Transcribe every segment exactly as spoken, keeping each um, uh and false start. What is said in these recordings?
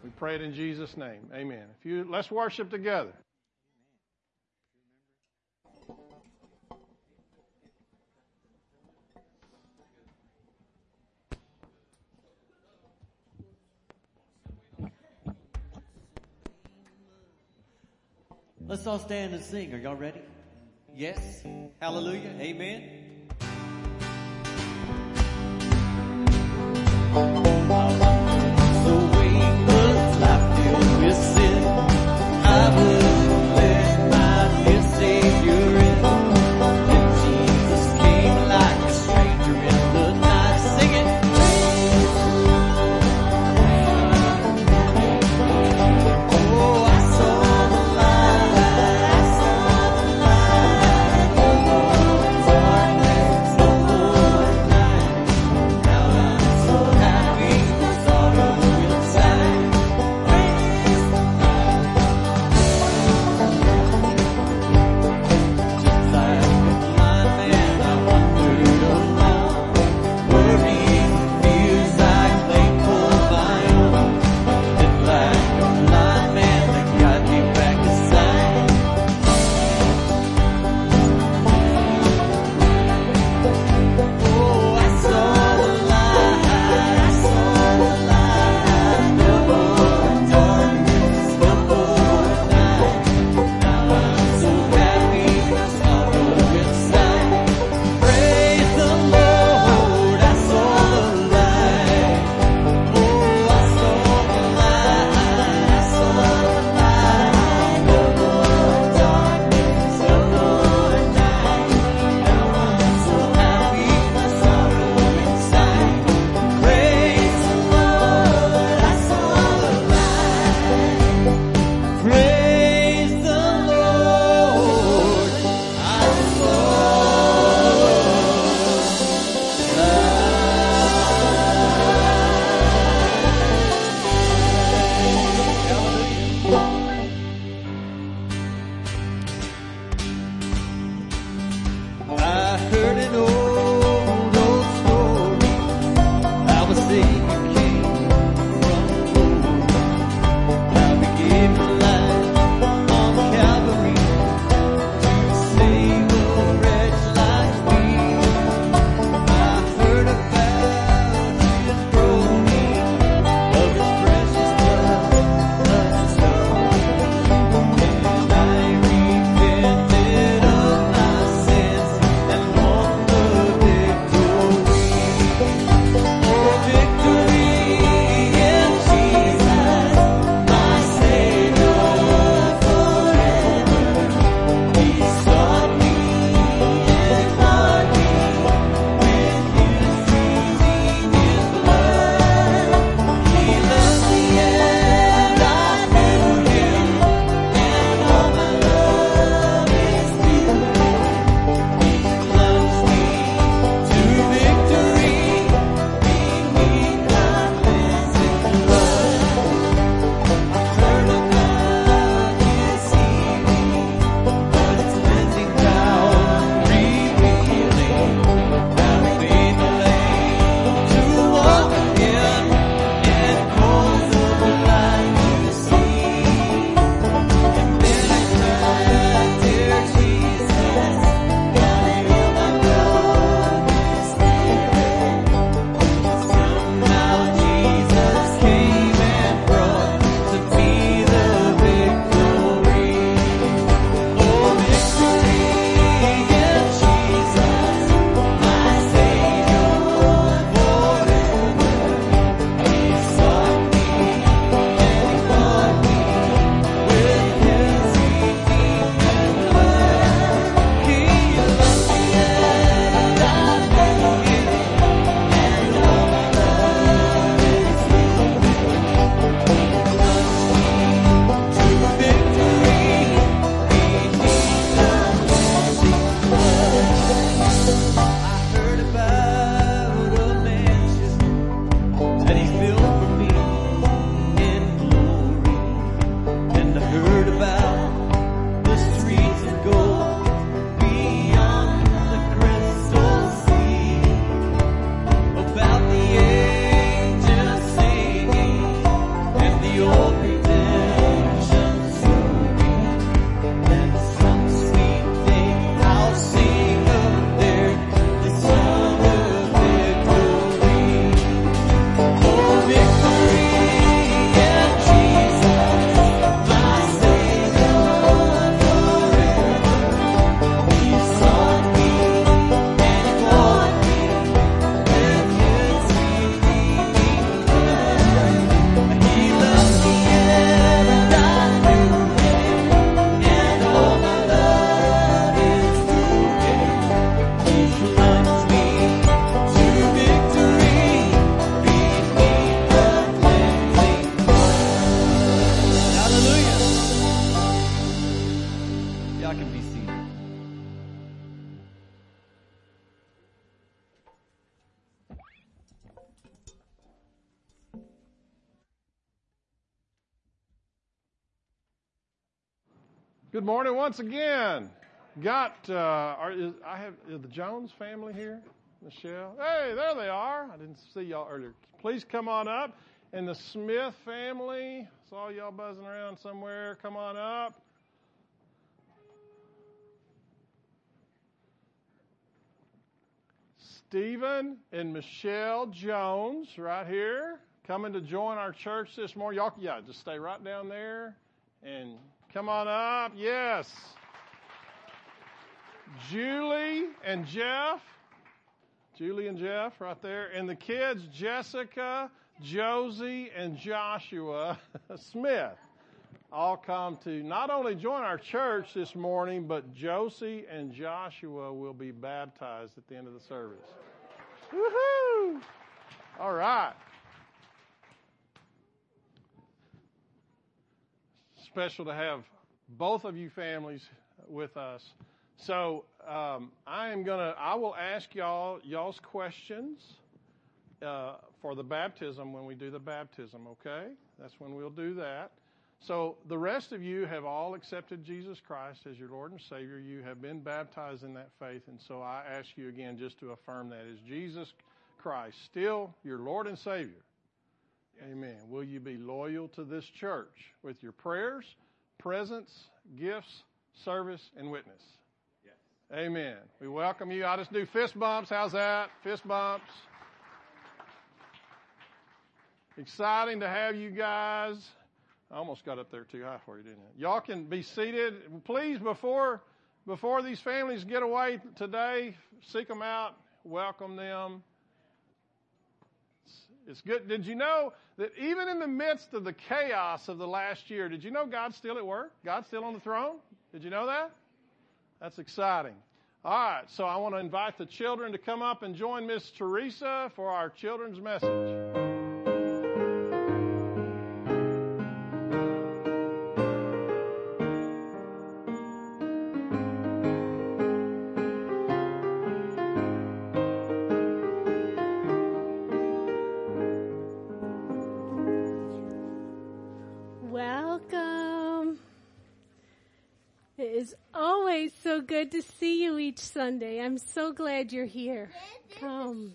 We pray it in Jesus' name. Amen. If you let's worship together. Let's all stand and sing. Are y'all ready? Yes. Hallelujah. Amen. The weightless life filled with sin, I would let my dear Savior in. And Jesus came like a stranger in the night, singing. Oh, I saw the light, I saw the light. Oh, darkness, no more at night. Now I'm so happy. Good morning once again. Got, uh, are, is, I have is the Jones family here. Michelle. Hey, there they are. I didn't see y'all earlier. Please come on up. And the Smith family. Saw y'all buzzing around somewhere. Come on up. Stephen and Michelle Jones right here coming to join our church this morning. Y'all, yeah, just stay right down there and come on up. Yes. Julie and Jeff. Julie and Jeff right there. And the kids, Jessica, Josie, and Joshua Smith, all come to not only join our church this morning, but Josie and Joshua will be baptized at the end of the service. Woohoo! All right. Special to have both of you families with us. So um, I am gonna. I will ask y'all y'all's questions uh, for the baptism when we do the baptism. Okay, that's when we'll do that. So the rest of you have all accepted Jesus Christ as your Lord and Savior. You have been baptized in that faith, and so I ask you again just to affirm that. Is Jesus Christ still your Lord and Savior? Amen. Will you be loyal to this church with your prayers, presence, gifts, service, and witness? Amen. We welcome you. I'll just do fist bumps. How's that? Fist bumps. Exciting to have you guys. I almost got up there too high for you, didn't I? Y'all can be seated. Please, before before these families get away today, seek them out, welcome them. It's, it's good. Did you know that even in the midst of the chaos of the last year, did you know God's still at work? God's still on the throne? Did you know that? That's exciting. All right, so I want to invite the children to come up and join Miss Teresa for our children's message. So good to see you each Sunday. I'm so glad you're here. Come.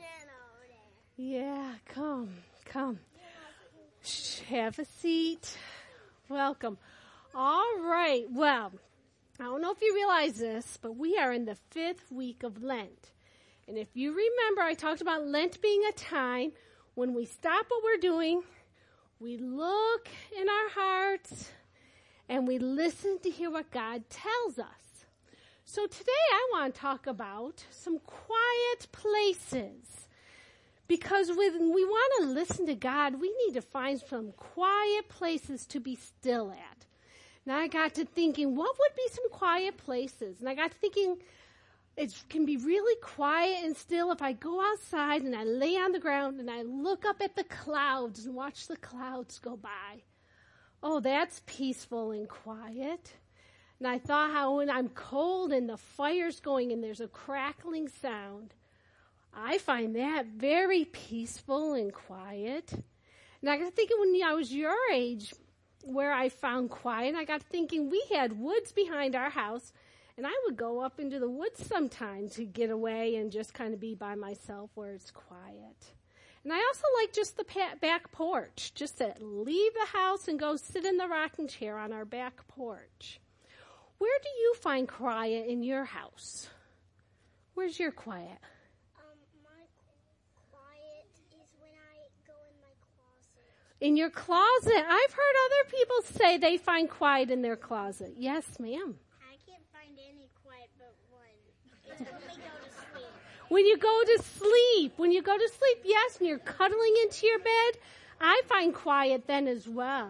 Yeah, come, come. Shh, have a seat. Welcome. All right. Well, I don't know if you realize this, but we are in the fifth week of Lent. And if you remember, I talked about Lent being a time when we stop what we're doing, we look in our hearts, and we listen to hear what God tells us. So today I want to talk about some quiet places. Because when we want to listen to God, we need to find some quiet places to be still at. Now I got to thinking, what would be some quiet places? And I got to thinking, it can be really quiet and still if I go outside and I lay on the ground and I look up at the clouds and watch the clouds go by. Oh, that's peaceful and quiet. And I thought how when I'm cold and the fire's going and there's a crackling sound, I find that very peaceful and quiet. And I got thinking when I was your age, where I found quiet, and I got thinking we had woods behind our house, and I would go up into the woods sometimes to get away and just kind of be by myself where it's quiet. And I also like just the back porch, just to leave the house and go sit in the rocking chair on our back porch. Where do you find quiet in your house? Where's your quiet? Um, my quiet is when I go in my closet. In your closet? I've heard other people say they find quiet in their closet. Yes, ma'am. I can't find any quiet but one. It's when we go to sleep. When you go to sleep. When you go to sleep, yes, and you're cuddling into your bed, I find quiet then as well.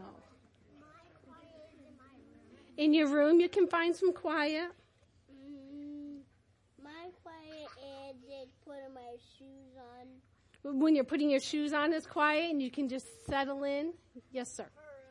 In your room, you can find some quiet. Mm, my quiet is just putting my shoes on. When you're putting your shoes on, it's quiet, and you can just settle in. Yes, sir.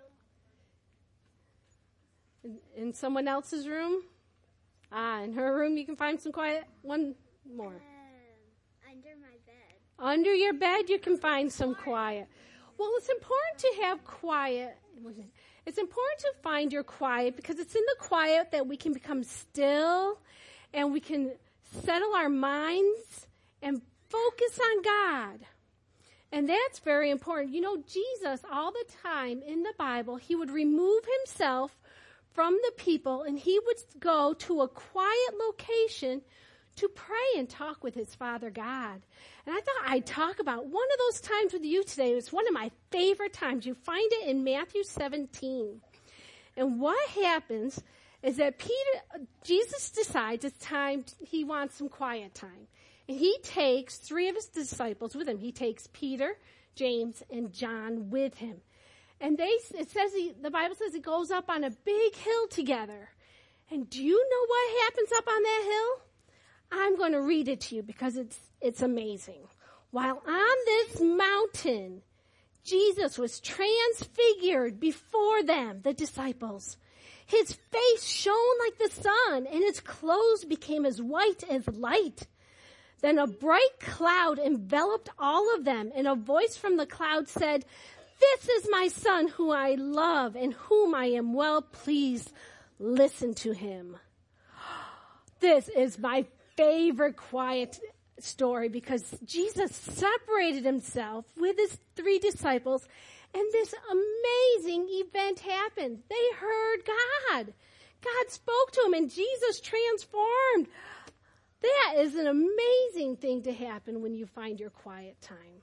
In, in someone else's room? Ah, in her room, you can find some quiet. One more. Um, under my bed. Under your bed, you can find some quiet. Well, it's important to have quiet. It's important to find your quiet because it's in the quiet that we can become still and we can settle our minds and focus on God. And that's very important. You know, Jesus, all the time in the Bible, he would remove himself from the people and he would go to a quiet location to pray and talk with his Father God. And I thought I'd talk about one of those times with you today. It's one of my favorite times. You find it in Matthew seventeen. And what happens is that Peter, Jesus decides it's time, he wants some quiet time. And he takes three of his disciples with him. He takes Peter, James, and John with him. And they, it says, he, the Bible says he goes up on a big hill together. And do you know what happens up on that hill? I'm going to read it to you because it's it's amazing. While on this mountain, Jesus was transfigured before them, the disciples. His face shone like the sun, and his clothes became as white as light. Then a bright cloud enveloped all of them, and a voice from the cloud said, "This is my son who I love and whom I am well pleased. Listen to him." This is my favorite quiet story because Jesus separated himself with his three disciples and this amazing event happened. They heard God. God spoke to him and Jesus transformed. That is an amazing thing to happen when you find your quiet time.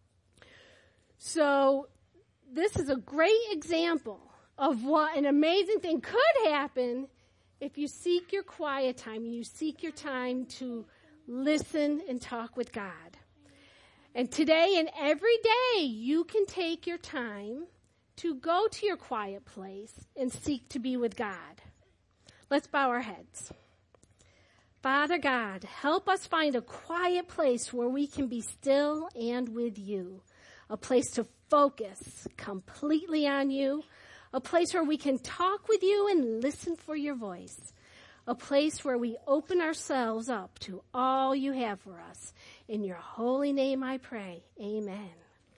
So this is a great example of what an amazing thing could happen if you seek your quiet time, you seek your time to listen and talk with God. And today and every day, you can take your time to go to your quiet place and seek to be with God. Let's bow our heads. Father God, help us find a quiet place where we can be still and with you, a place to focus completely on you, a place where we can talk with you and listen for your voice. A place where we open ourselves up to all you have for us. In your holy name I pray. Amen.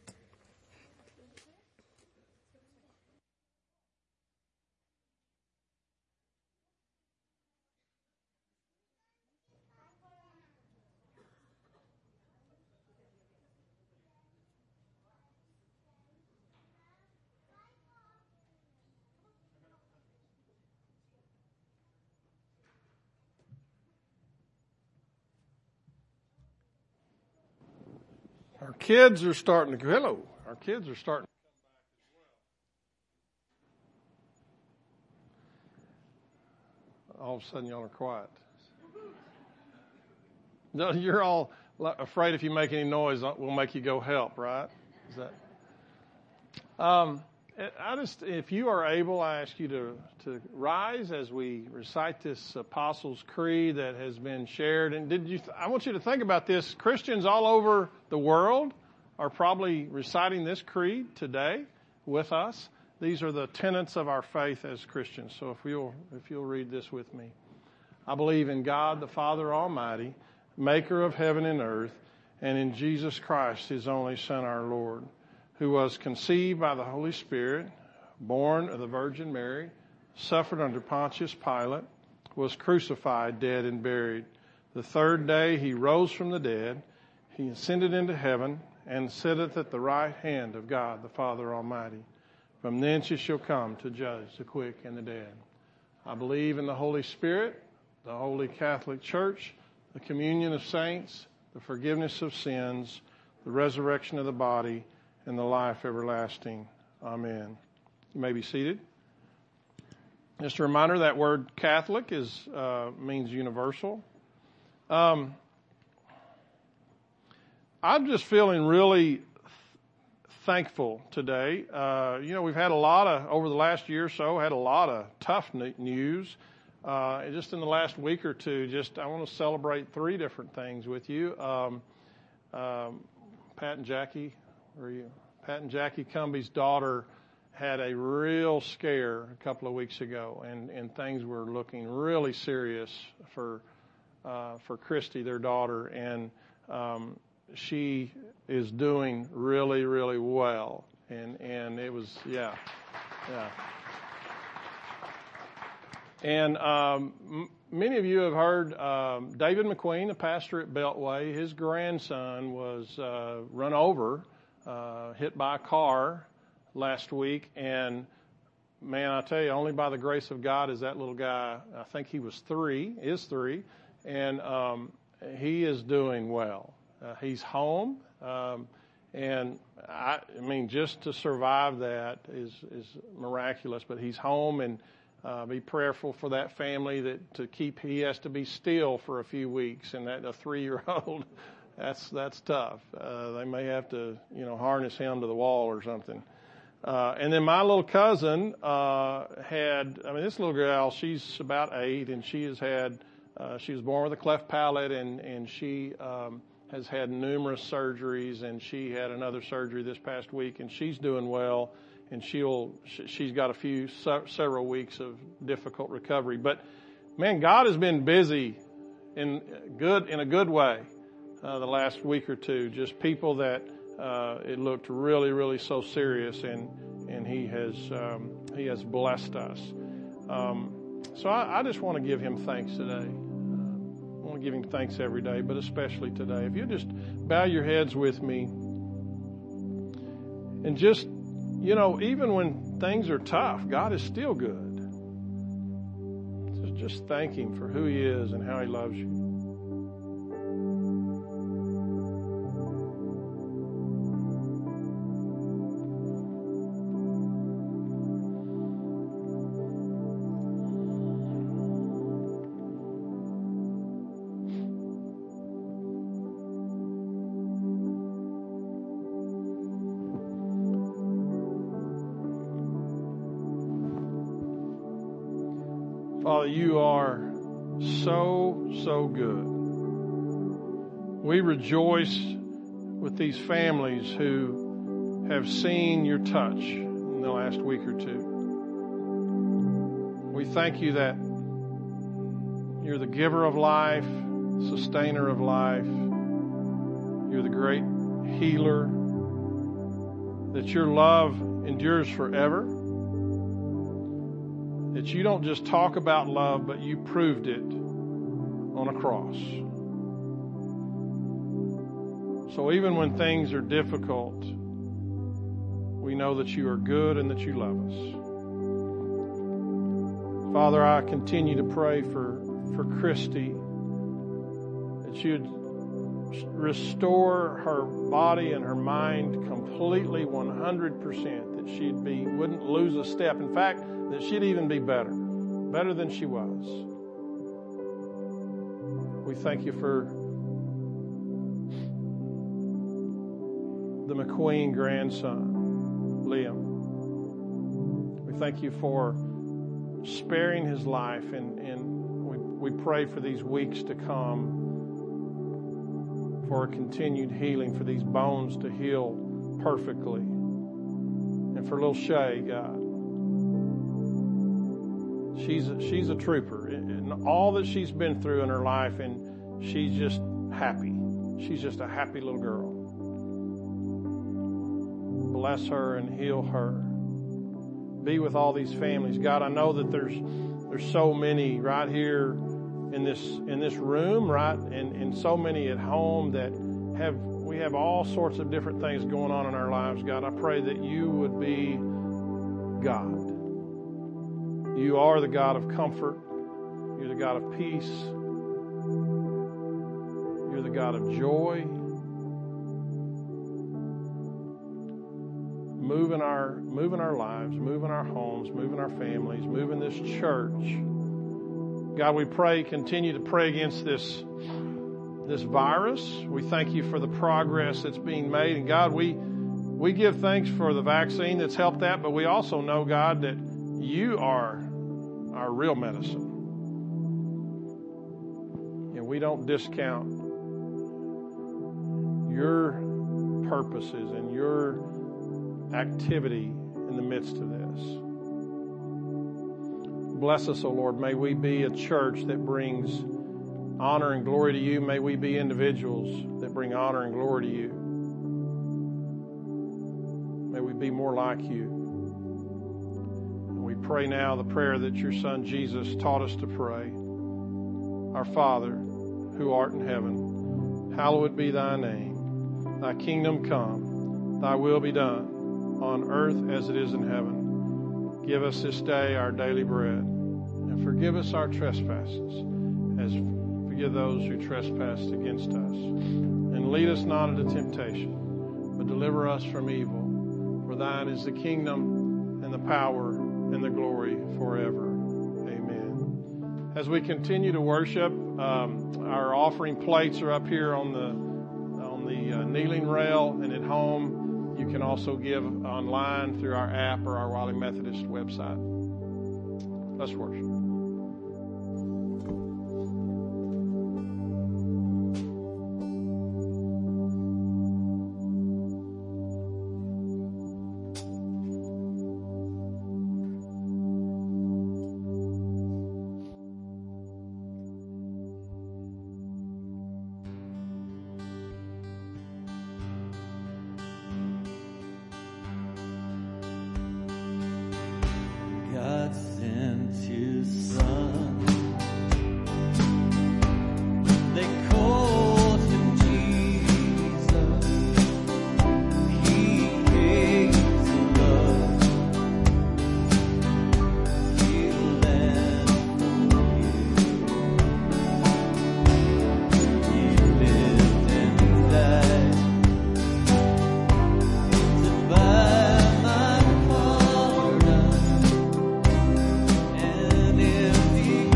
Our kids are starting to, hello, our kids are starting to come back as well. All of a sudden y'all are quiet. No, you're all afraid if you make any noise, we'll make you go help, right? Is that? Um, I just, if you are able, I ask you to, to rise as we recite this Apostles' Creed that has been shared. And did you? Th- I want you to think about this. Christians all over the world are probably reciting this creed today with us. These are the tenets of our faith as Christians. So if you'll, if you'll read this with me. I believe in God, the Father Almighty, maker of heaven and earth, and in Jesus Christ, his only Son, our Lord, who was conceived by the Holy Spirit, born of the Virgin Mary, suffered under Pontius Pilate, was crucified, dead, and buried. The third day he rose from the dead. He ascended into heaven and sitteth at the right hand of God, the Father Almighty. From thence he shall come to judge the quick and the dead. I believe in the Holy Spirit, the Holy Catholic Church, the communion of saints, the forgiveness of sins, the resurrection of the body, and the life everlasting. Amen. You may be seated. Just a reminder, that word Catholic is uh, means universal. Um, I'm just feeling really th- thankful today. Uh, you know, we've had a lot of, over the last year or so, had a lot of tough n- news. Uh, just in the last week or two, just I want to celebrate three different things with you. Um, um, Pat and Jackie, where are you? Pat and Jackie Cumby's daughter had a real scare a couple of weeks ago, and, and things were looking really serious for uh, for Christy, their daughter, and um, she is doing really, really well. And and it was, yeah, yeah. And um, m- many of you have heard um, David McQueen, the pastor at Beltway, his grandson was uh, run over, uh, hit by a car last week. And, man, I tell you, only by the grace of God is that little guy, I think he was three, is three, and um, he is doing well. Uh, he's home, um, and I, I mean, just to survive that is, is miraculous, but he's home, and Uh, be prayerful for that family that to keep. He has to be still for a few weeks, and that a three-year-old, that's that's tough. Uh, they may have to, you know, harness him to the wall or something. Uh, and then my little cousin uh, had. I mean, this little girl, she's about eight, and she has had. Uh, she was born with a cleft palate, and and she um, has had numerous surgeries, and she had another surgery this past week, and she's doing well. And she'll, she's got a few, several weeks of difficult recovery. But, man, God has been busy in good, in a good way uh, the last week or two. Just people that uh, it looked really, really so serious, and and He has um, He has blessed us. Um, so I, I just want to give Him thanks today. Uh, I want to give Him thanks every day, but especially today. If you just bow your heads with me, and just. You know, even when things are tough, God is still good. So just thank Him for who He is and how He loves you. Father, you are so, so good. We rejoice with these families who have seen your touch in the last week or two. We thank you that you're the giver of life, sustainer of life. You're the great healer, that your love endures forever. That you don't just talk about love, but you proved it on a cross. So even when things are difficult, we know that you are good and that you love us. Father, I continue to pray for, for Christy, that you'd restore her body and her mind completely one hundred percent, that she'd be, wouldn't lose a step. In fact, that she'd even be better, better than she was. We thank you for the McQueen grandson, Liam. We thank you for sparing his life, and, and we, we pray for these weeks to come for a continued healing, for these bones to heal perfectly. And for little Shay, God, She's a, she's a trooper in all that she's been through in her life, and she's just happy. She's just a happy little girl. Bless her and heal her. Be with all these families. God, I know that there's there's so many right here in this in this room, right, and, and so many at home that have we have all sorts of different things going on in our lives. God, I pray that you would be God. You are the God of comfort. You're the God of peace. You're the God of joy. Move in our, move in our lives, move in our homes, move in our families, move in this church. God, we pray, continue to pray against this, this virus. We thank you for the progress that's being made. And God, we, we give thanks for the vaccine that's helped that, but we also know, God, that you are our real medicine. And we don't discount your purposes and your activity in the midst of this. Bless us, O Lord. May we be a church that brings honor and glory to you. May we be individuals that bring honor and glory to you. May we be more like you. And we pray now the prayer that your Son Jesus taught us to pray. Our Father, who art in heaven, hallowed be thy name. Thy kingdom come, thy will be done, on earth as it is in heaven. Give us this day our daily bread, and forgive us our trespasses, as forgive those who trespass against us. And lead us not into temptation, but deliver us from evil. For thine is the kingdom, and the power, and the glory forever. Amen. As we continue to worship, um, our offering plates are up here on the on the uh, kneeling rail, and at home you can also give online through our app or our Wiley Methodist website. Let's worship. God sent his son. They called him Jesus. He came to love, heal and forgive. He lived and died to buy my pardon. And if he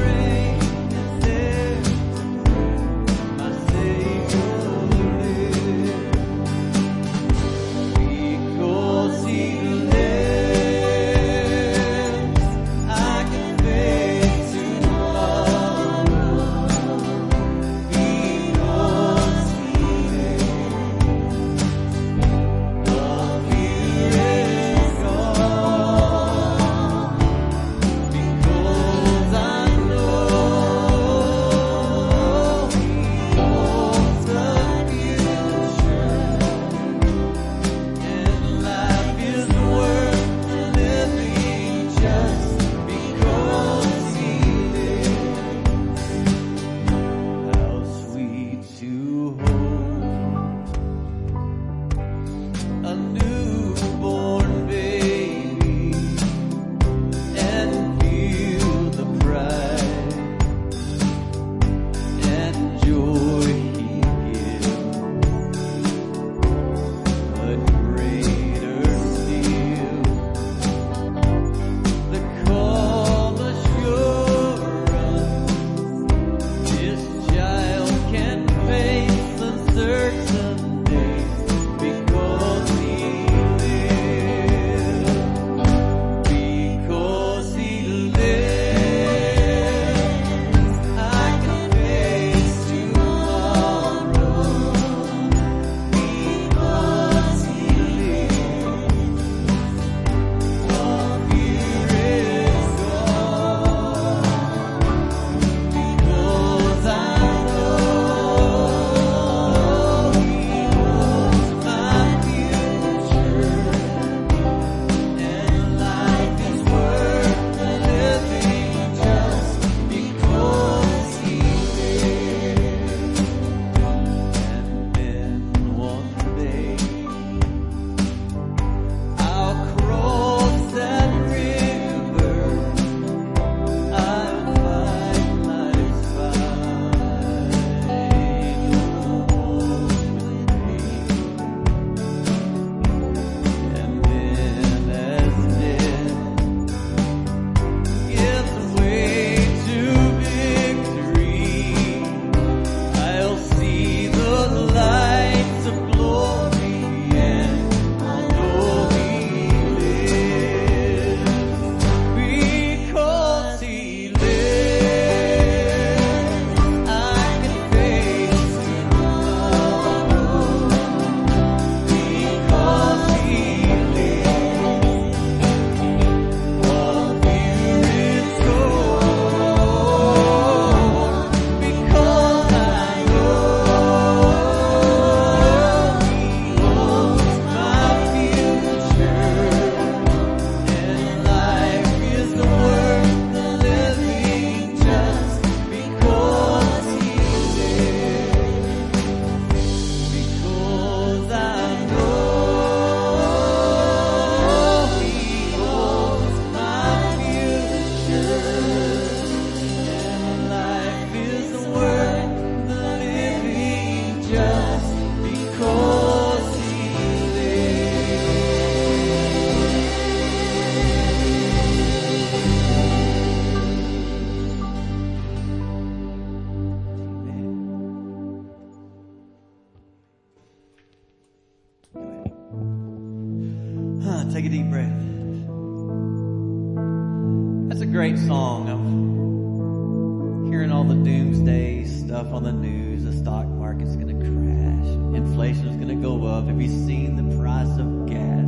That's a great song. I'm hearing all the doomsday stuff on the news. The stock market's going to crash. Inflation's going to go up. Have you seen the price of gas?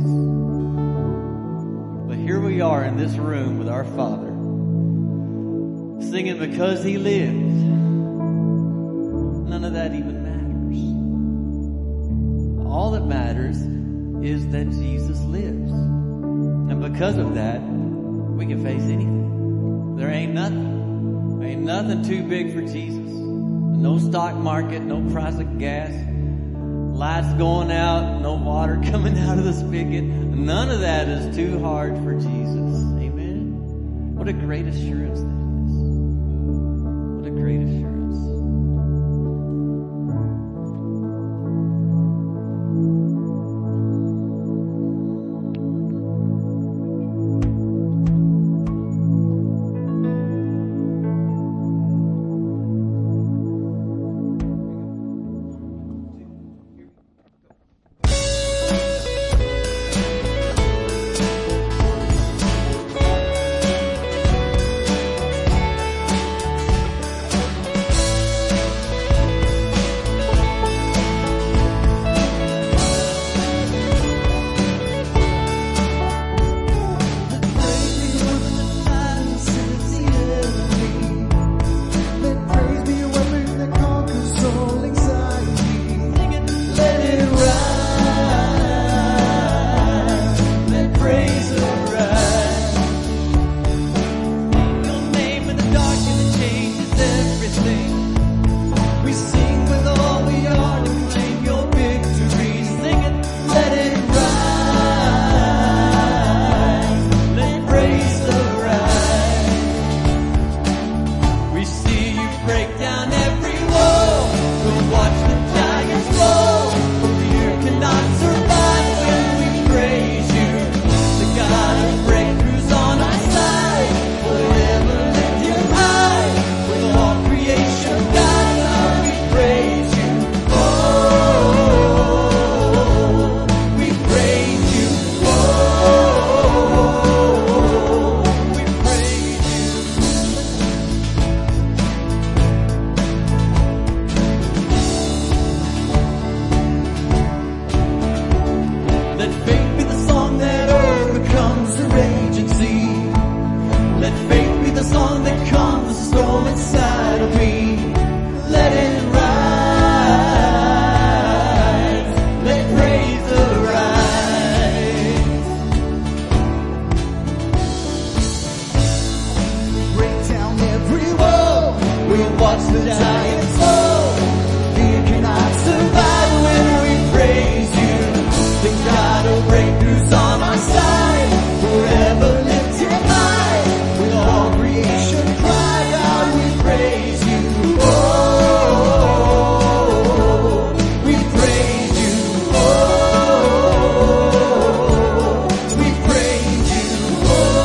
But here we are in this room with our Father, singing because He lives. None of that even matters. All that matters is that Jesus lives. And because of that, we can face anything. There ain't nothing. There ain't nothing too big for Jesus. No stock market, no price of gas, lights going out, no water coming out of the spigot. None of that is too hard for Jesus. Amen. What a great assurance that is. What a great assurance.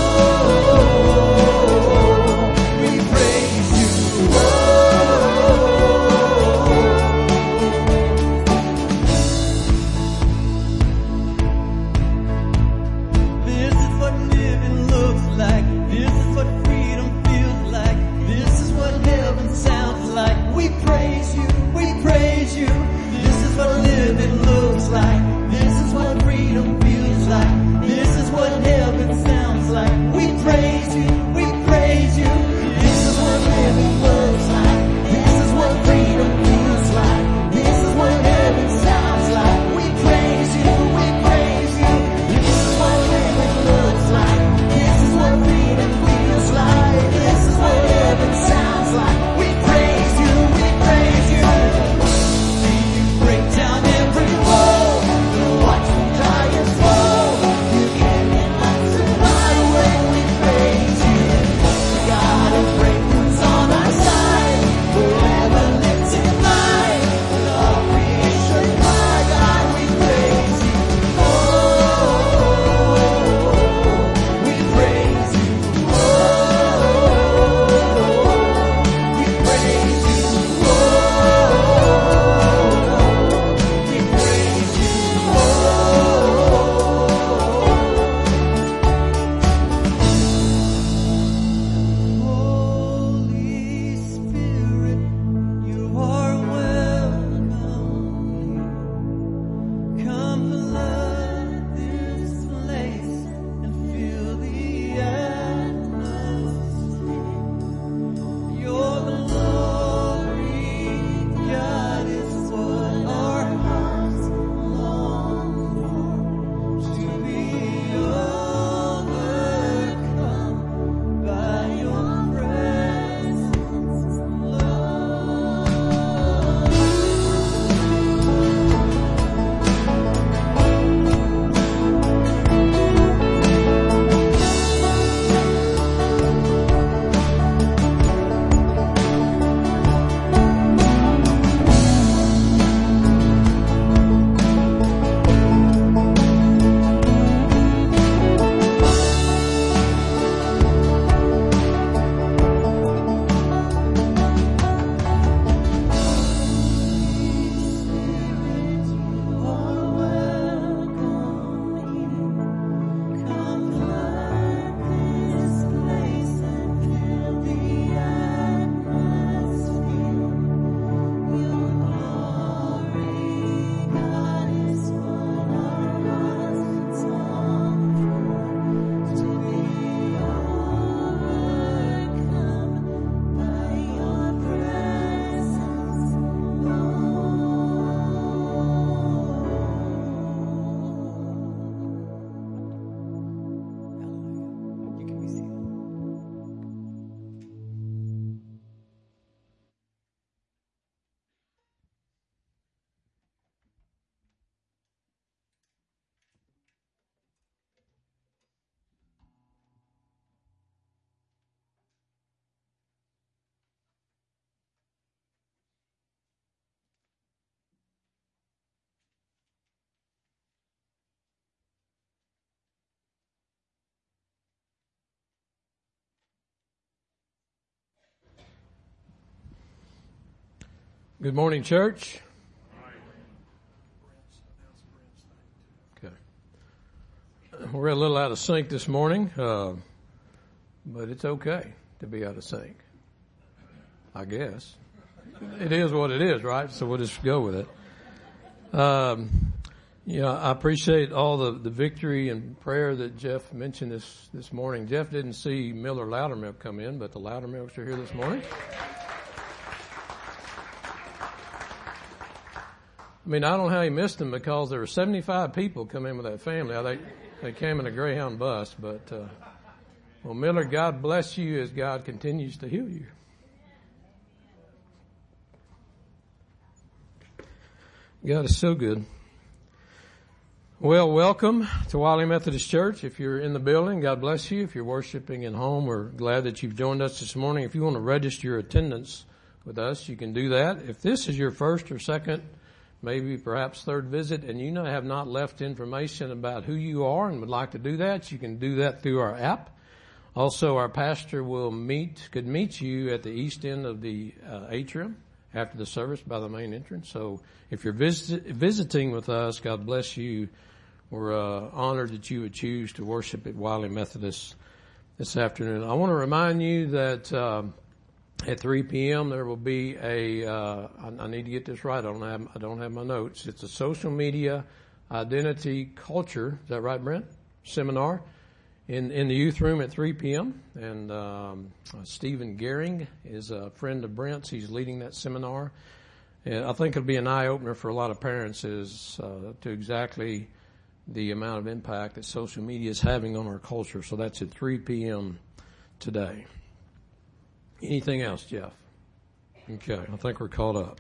Oh Good morning, church. Okay. We're a little out of sync this morning, uh, but it's okay to be out of sync, I guess. It is what it is, right? So we'll just go with it. Um, yeah, I appreciate all the, the victory and prayer that Jeff mentioned this, this morning. Jeff didn't see Miller Loudermilk come in, but the Loudermilks are here this morning. I mean, I don't know how he missed them because there were seventy-five people come in with that family. They, they came in a Greyhound bus, but, uh, well, Miller, God bless you as God continues to heal you. God is so good. Well, welcome to Wiley Methodist Church. If you're in the building, God bless you. If you're worshiping at home, we're glad that you've joined us this morning. If you want to register your attendance with us, you can do that. If this is your first or second, maybe perhaps third visit, and you have not left information about who you are and would like to do that, you can do that through our app. Also, our pastor will meet, could meet you at the east end of the uh, atrium after the service by the main entrance. So if you're visit, visiting with us, God bless you. We're uh, honored that you would choose to worship at Wiley Methodist this afternoon. I want to remind you that uh, at three p.m. there will be a, uh, I, I need to get this right, I don't have, I don't have my notes. It's a social media identity culture, is that right, Brent? Seminar in, in the youth room at three p.m. And um, uh, Stephen Gehring is a friend of Brent's. He's leading that seminar. And I think it'll be an eye-opener for a lot of parents as uh, to exactly the amount of impact that social media is having on our culture. So that's at three p.m. today. Anything else, Jeff? Okay, I think we're caught up.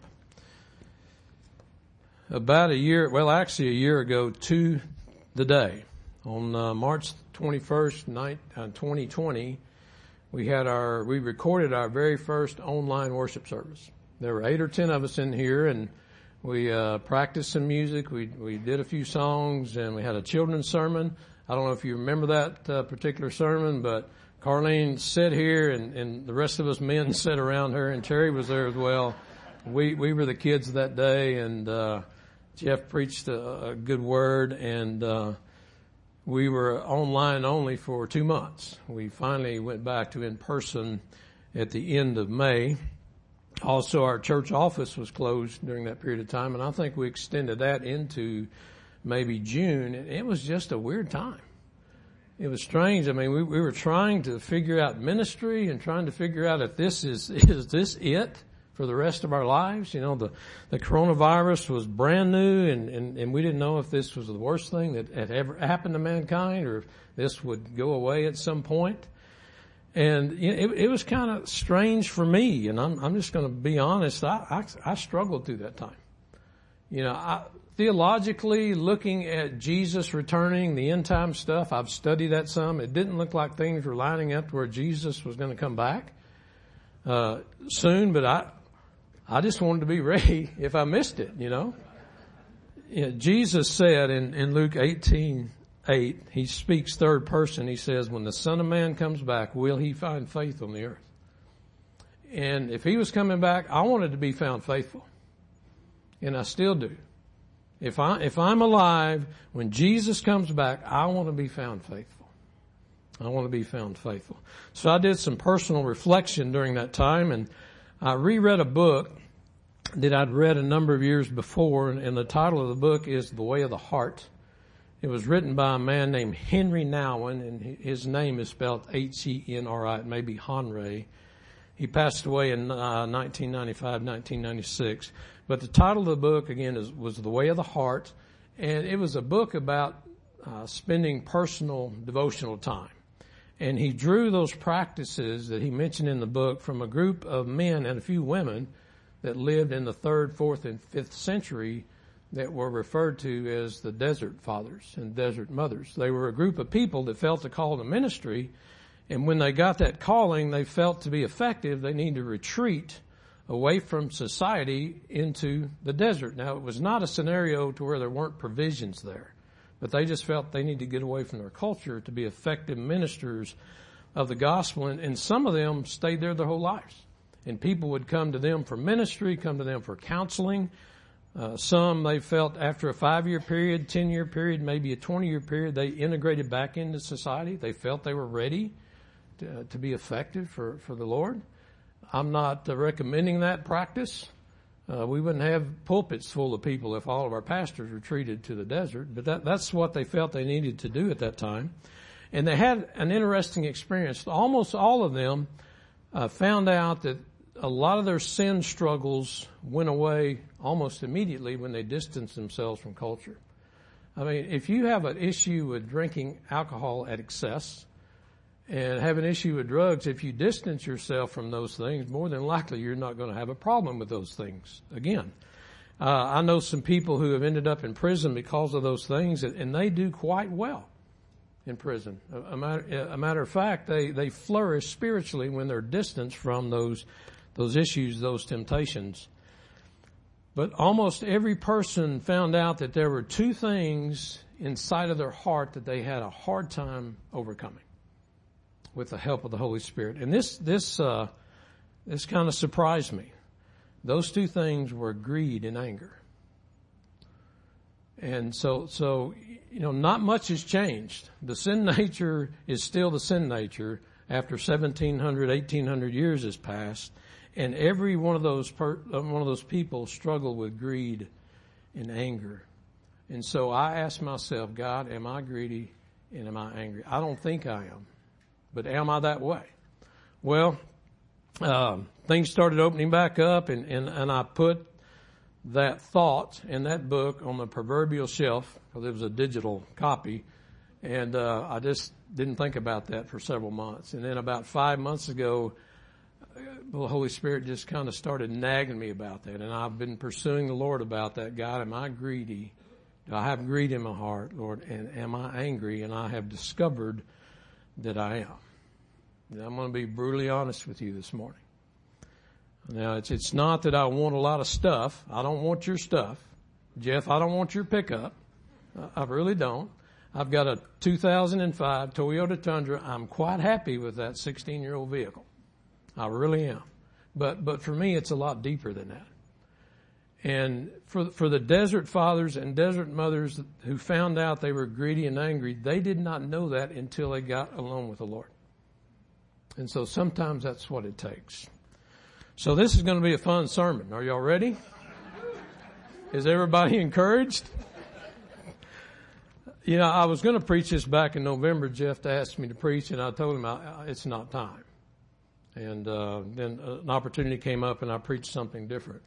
About a year, well, actually a year ago to the day, on uh, March twenty-first, twenty twenty, we had our, we recorded our very first online worship service. There were eight or ten of us in here, and we uh, practiced some music. We we did a few songs, and we had a children's sermon. I don't know if you remember that uh, particular sermon, but Carlene sat here, and, and the rest of us men sat around her, and Terry was there as well. We we were the kids that day, and uh, Jeff preached a, a good word, and uh, we were online only for two months. We finally went back to in person at the end of May. Also, our church office was closed during that period of time, and I think we extended that into maybe June. It was just a weird time. It was strange. I mean, we, we were trying to figure out ministry and trying to figure out if this is, is this it for the rest of our lives? You know, the, the coronavirus was brand new, and, and, and we didn't know if this was the worst thing that had ever happened to mankind or if this would go away at some point. And you know, it, it was kind of strange for me, and I'm, I'm just going to be honest. I, I, I struggled through that time. You know, I, theologically, looking at Jesus returning, the end time stuff, I've studied that some. It didn't look like things were lining up to where Jesus was going to come back uh, soon, but I, I just wanted to be ready if I missed it. You know, you know Jesus said in, in Luke eighteen. Eight, he speaks third person. He says, when the Son of Man comes back, will he find faith on the earth? And if he was coming back, I wanted to be found faithful. And I still do. If I, if I'm alive, when Jesus comes back, I want to be found faithful. I want to be found faithful. So I did some personal reflection during that time, and I reread a book that I'd read a number of years before, and the title of the book is The Way of the Heart. It was written by a man named Henry Nouwen, and his name is spelled H E N R I. It may be Honray. He passed away in uh, nineteen ninety-five, nineteen ninety-six. But the title of the book, again, is, was The Way of the Heart, and it was a book about uh, spending personal devotional time. And he drew those practices that he mentioned in the book from a group of men and a few women that lived in the third, fourth, and fifth century that were referred to as the Desert Fathers and Desert Mothers. They were a group of people that felt the call to ministry, and when they got that calling, they felt to be effective, they needed to retreat away from society into the desert. Now, it was not a scenario to where there weren't provisions there, but they just felt they needed to get away from their culture to be effective ministers of the gospel, and, and some of them stayed there their whole lives. And people would come to them for ministry, come to them for counseling. Uh, some they felt after a five-year period, ten-year period, maybe a twenty-year period, they integrated back into society. They felt they were ready to, uh, to be effective for, for the Lord. I'm not uh, recommending that practice. Uh, we wouldn't have pulpits full of people if all of our pastors retreated to the desert, but that, that's what they felt they needed to do at that time. And they had an interesting experience. Almost all of them uh, found out that a lot of their sin struggles went away almost immediately when they distanced themselves from culture. I mean, if you have an issue with drinking alcohol at excess and have an issue with drugs, if you distance yourself from those things, more than likely you're not going to have a problem with those things again. Uh, I know some people who have ended up in prison because of those things, and they do quite well in prison. A, a, matter, a matter of fact, they, they flourish spiritually when they're distanced from those those issues, those temptations. But almost every person found out that there were two things inside of their heart that they had a hard time overcoming with the help of the Holy Spirit. And this, this, uh, this kind of surprised me. Those two things were greed and anger. And so, so, you know, not much has changed. The sin nature is still the sin nature after seventeen hundred, eighteen hundred years has passed. And every one of those per, one of those people struggle with greed and anger. And so I asked myself, God, am I greedy and am I angry? I don't think I am, but am I that way? Well, um, things started opening back up, and, and, and I put that thought in that book on the proverbial shelf, because it was a digital copy, and uh, I just didn't think about that for several months. And then about five months ago, the Holy Spirit just kind of started nagging me about that. And I've been pursuing the Lord about that. God, am I greedy? Do I have greed in my heart, Lord? And am I angry? And I have discovered that I am. And I'm going to be brutally honest with you this morning. Now, it's, it's not that I want a lot of stuff. I don't want your stuff. Jeff, I don't want your pickup. I really don't. I've got a two thousand five Toyota Tundra. I'm quite happy with that sixteen-year-old vehicle. I really am. But, but for me, it's a lot deeper than that. And for, for the desert fathers and desert mothers who found out they were greedy and angry, they did not know that until they got alone with the Lord. And so sometimes that's what it takes. So this is going to be a fun sermon. Are y'all ready? Is everybody encouraged? You know, I was going to preach this back in November. Jeff asked me to preach, and I told him I, it's not time. And uh, then an opportunity came up, and I preached something different.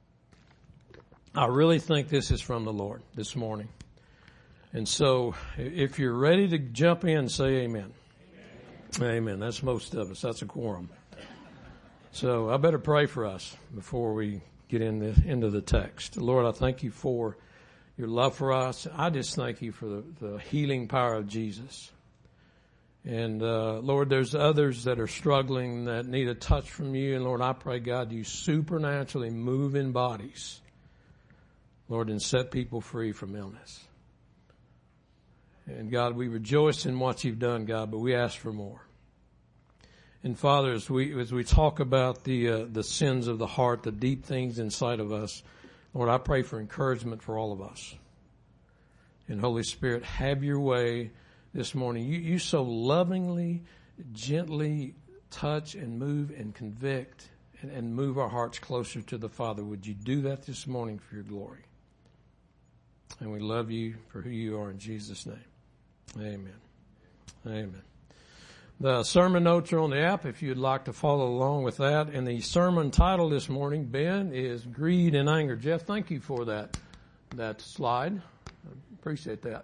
I really think this is from the Lord this morning. And so if you're ready to jump in, say amen. Amen. Amen. That's most of us. That's a quorum. So I better pray for us before we get in the, into the text. Lord, I thank you for your love for us. I just thank you for the, the healing power of Jesus. And, uh, Lord, there's others that are struggling that need a touch from you. And Lord, I pray, God, you supernaturally move in bodies, Lord, and set people free from illness. And God, we rejoice in what you've done, God, but we ask for more. And Father, as we, as we talk about the, uh, the sins of the heart, the deep things inside of us, Lord, I pray for encouragement for all of us. And Holy Spirit, have your way this morning. You, you so lovingly, gently touch and move and convict and, and move our hearts closer to the Father. Would you do that this morning for your glory? And we love you for who you are in Jesus' name. Amen. Amen. The sermon notes are on the app if you'd like to follow along with that. And the sermon title this morning, Ben, is Greed and Anger. Jeff, thank you for that, that slide. I appreciate that.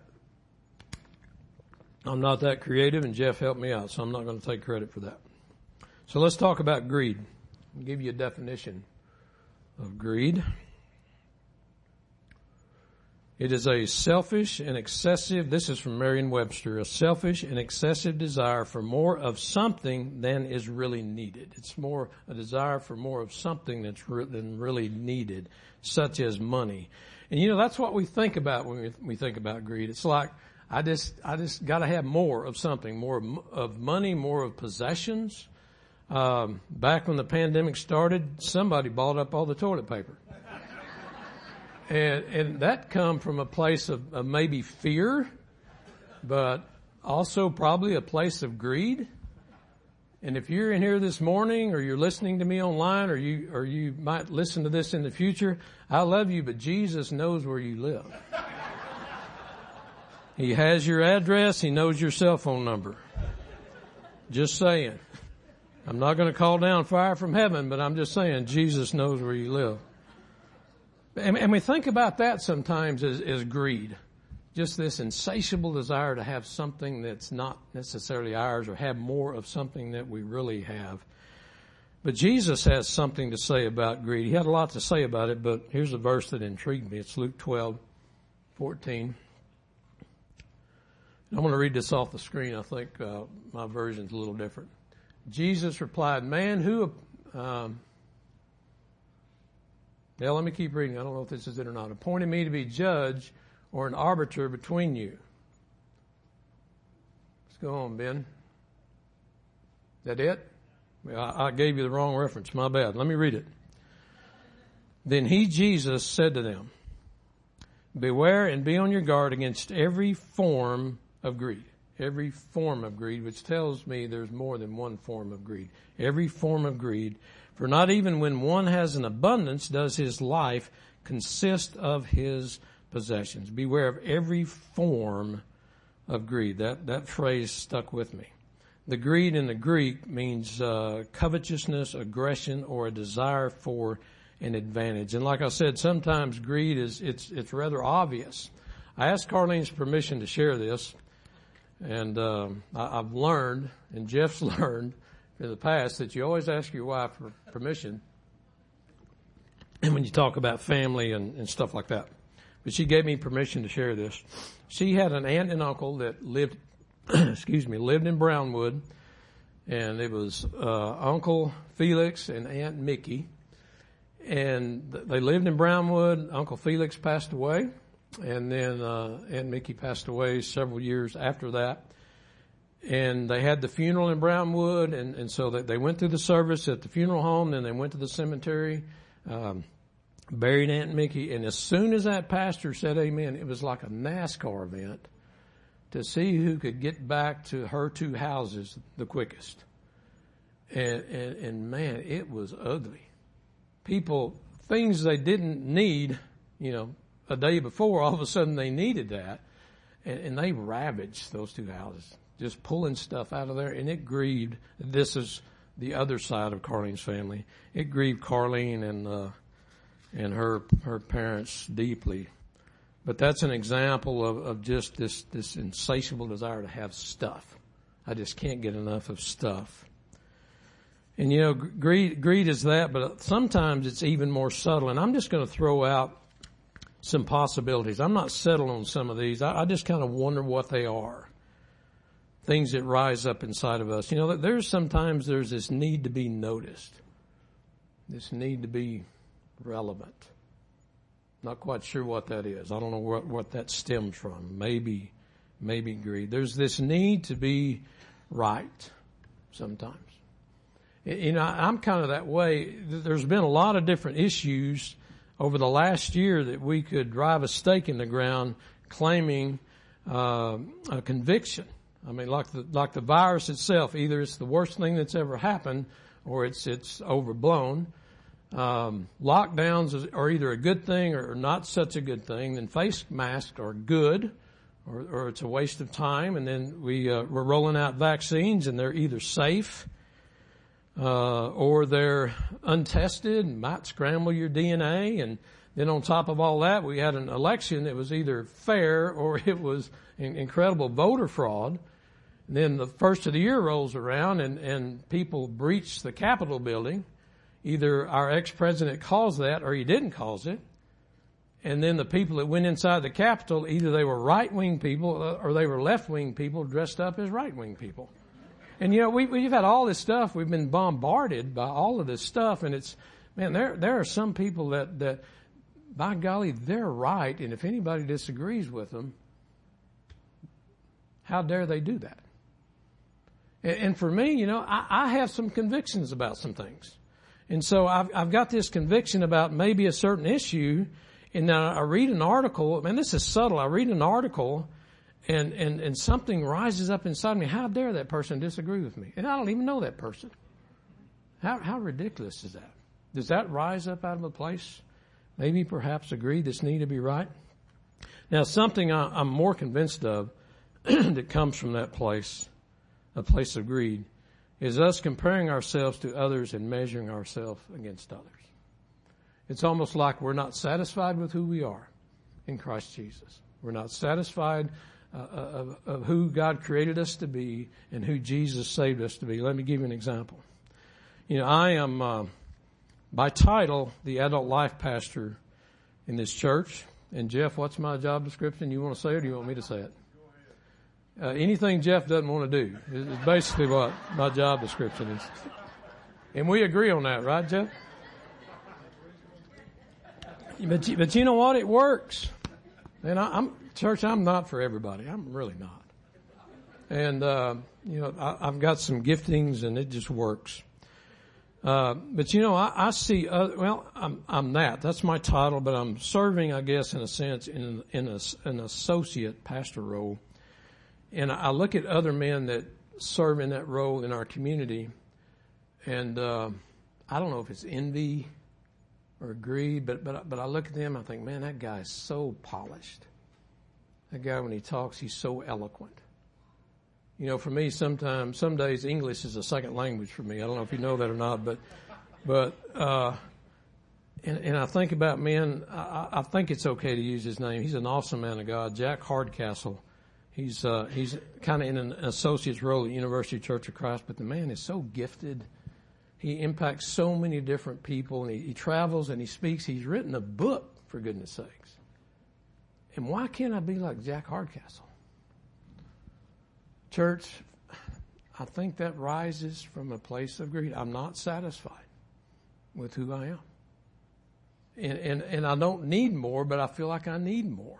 I'm not that creative, and Jeff helped me out, so I'm not going to take credit for that. So let's talk about greed. I'll give you a definition of greed. It is a selfish and excessive, this is from Merriam-Webster, a selfish and excessive desire for more of something than is really needed. It's more a desire for more of something that's re- than really needed, such as money. And you know, that's what we think about when we, we think about greed. It's like, I just, I just gotta have more of something, more of, of money, more of possessions. Um, back when the pandemic started, somebody bought up all the toilet paper. And, and that come from a place of, of maybe fear, but also probably a place of greed. And if you're in here this morning, or you're listening to me online, or you, or you might listen to this in the future, I love you, but Jesus knows where you live. He has your address. He knows your cell phone number. Just saying. I'm not going to call down fire from heaven, but I'm just saying Jesus knows where you live. And, and we think about that sometimes as, as greed. Just this insatiable desire to have something that's not necessarily ours, or have more of something that we really have. But Jesus has something to say about greed. He had a lot to say about it, but here's a verse that intrigued me. It's Luke twelve fourteen. I'm going to read this off the screen. I think uh, my version's a little different. Jesus replied, man, who, um, yeah, let me keep reading. I don't know if this is it or not. Appointed me to be judge or an arbiter between you. Let's go on, Ben. Is that it? I, I gave you the wrong reference. My bad. Let me read it. Then he, Jesus, said to them, beware and be on your guard against every form of greed. Every form of greed, which tells me there's more than one form of greed. Every form of greed. For not even when one has an abundance does his life consist of his possessions. Beware of every form of greed. That, that phrase stuck with me. The greed in the Greek means uh, covetousness, aggression, or a desire for an advantage. And like I said, sometimes greed is, it's, it's rather obvious. I asked Carlene's permission to share this. And um, I, I've learned, and Jeff's learned in the past, that you always ask your wife for permission and when you talk about family and, and stuff like that. But she gave me permission to share this. She had an aunt and uncle that lived, excuse me, lived in Brownwood, and it was uh, Uncle Felix and Aunt Mickey. And they lived in Brownwood. Uncle Felix passed away. And then uh, Aunt Mickey passed away several years after that. And they had the funeral in Brownwood, and, and so they, they went through the service at the funeral home, then they went to the cemetery, um, buried Aunt Mickey, and as soon as that pastor said amen, it was like a NASCAR event to see who could get back to her two houses the quickest. And, and, and man, it was ugly. People, things they didn't need, you know, a day before, all of a sudden they needed that, and, and they ravaged those two houses, just pulling stuff out of there, and it grieved. This is the other side of Carlene's family. It grieved Carlene and uh, and her her parents deeply. But that's an example of, of just this this insatiable desire to have stuff. I just can't get enough of stuff. And you know, greed greed is that, but sometimes it's even more subtle. And I'm just going to throw out some possibilities. I'm not settled on some of these. I, I just kind of wonder what they are. Things that rise up inside of us. You know, there's sometimes there's this need to be noticed. This need to be relevant. Not quite sure what that is. I don't know what, what that stems from. Maybe, maybe greed. There's this need to be right sometimes. You know, I'm kind of that way. There's been a lot of different issues over the last year that we could drive a stake in the ground claiming uh, a conviction. I mean, like the like the virus itself, either it's the worst thing that's ever happened or it's it's overblown. Um, lockdowns are either a good thing or not such a good thing. Then face masks are good, or, or it's a waste of time. And then we uh, we're rolling out vaccines, and they're either safe Uh, or they're untested and might scramble your D N A. And then on top of all that, we had an election that was either fair or it was in, incredible voter fraud. And then the first of the year rolls around and, and people breach the Capitol building. Either our ex-president caused that or he didn't cause it. And then the people that went inside the Capitol, either they were right-wing people or they were left-wing people dressed up as right-wing people. And, you know, we, we've had all this stuff. We've been bombarded by all of this stuff. And it's, man, there there are some people that, that, by golly, they're right. And if anybody disagrees with them, how dare they do that? And for me, you know, I, I have some convictions about some things. And so I've, I've got this conviction about maybe a certain issue. And then I read an article. Man, this is subtle. I read an article and, and, and something rises up inside me. How dare that person disagree with me? And I don't even know that person. How, how ridiculous is that? Does that rise up out of a place? Maybe perhaps a greed that's need to be right? Now, something I, I'm more convinced of that comes from that place, a place of greed, is us comparing ourselves to others and measuring ourselves against others. It's almost like we're not satisfied with who we are in Christ Jesus. We're not satisfied uh, of, of who God created us to be and who Jesus saved us to be. Let me give you an example. You know, I am, uh, by title, the adult life pastor in this church. And Jeff, what's my job description? You want to say it or do you want me to say it? Uh, anything Jeff doesn't want to do is basically what my job description is. And we agree on that, right, Jeff? But, but you know what? It works. And I, I'm, church, I'm not for everybody. I'm really not. And, uh, you know, I, I've got some giftings and it just works. Uh, but you know, I, I see, uh, well, I'm, I'm that. That's my title, but I'm serving, I guess, in a sense, in, in a, an associate pastor role. And I look at other men that serve in that role in our community, and uh, I don't know if it's envy or greed, but but but I look at them, I think, man, that guy is so polished. That guy, when he talks, he's so eloquent. You know, for me, sometimes, some days, English is a second language for me. I don't know if you know that or not, but but uh, and and I think about men. I, I think it's okay to use his name. He's an awesome man of God, Jack Hardcastle. He's, uh, he's kind of in an associate's role at University Church of Christ, but the man is so gifted. He impacts so many different people, and he, he travels and he speaks. He's written a book, for goodness sakes. And why can't I be like Jack Hardcastle? Church, I think that rises from a place of greed. I'm not satisfied with who I am. And, and, and I don't need more, but I feel like I need more.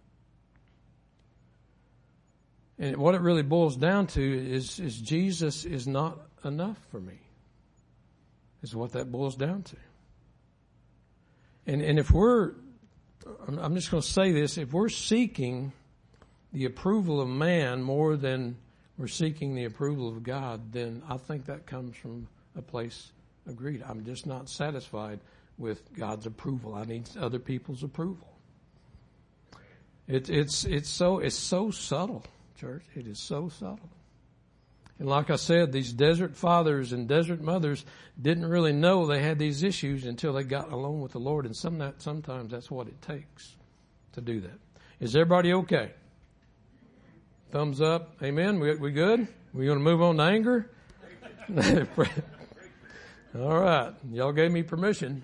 And what it really boils down to is, is Jesus is not enough for me, is what that boils down to. And, and if we're, I'm just going to say this, if we're seeking the approval of man more than we're seeking the approval of God, then I think that comes from a place of greed. I'm just not satisfied with God's approval. I need other people's approval. It, it's, it's so, it's so subtle. Church, it is so subtle. And like I said, these desert fathers and desert mothers didn't really know they had these issues until they got alone with the Lord. And some that, sometimes that's what it takes to do that. Is everybody okay? Thumbs up. Amen. We, we good? We going to move on to anger? All right. Y'all gave me permission.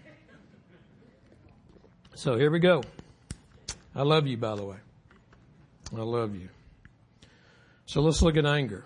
So here we go. I love you, by the way. I love you. So let's look at anger.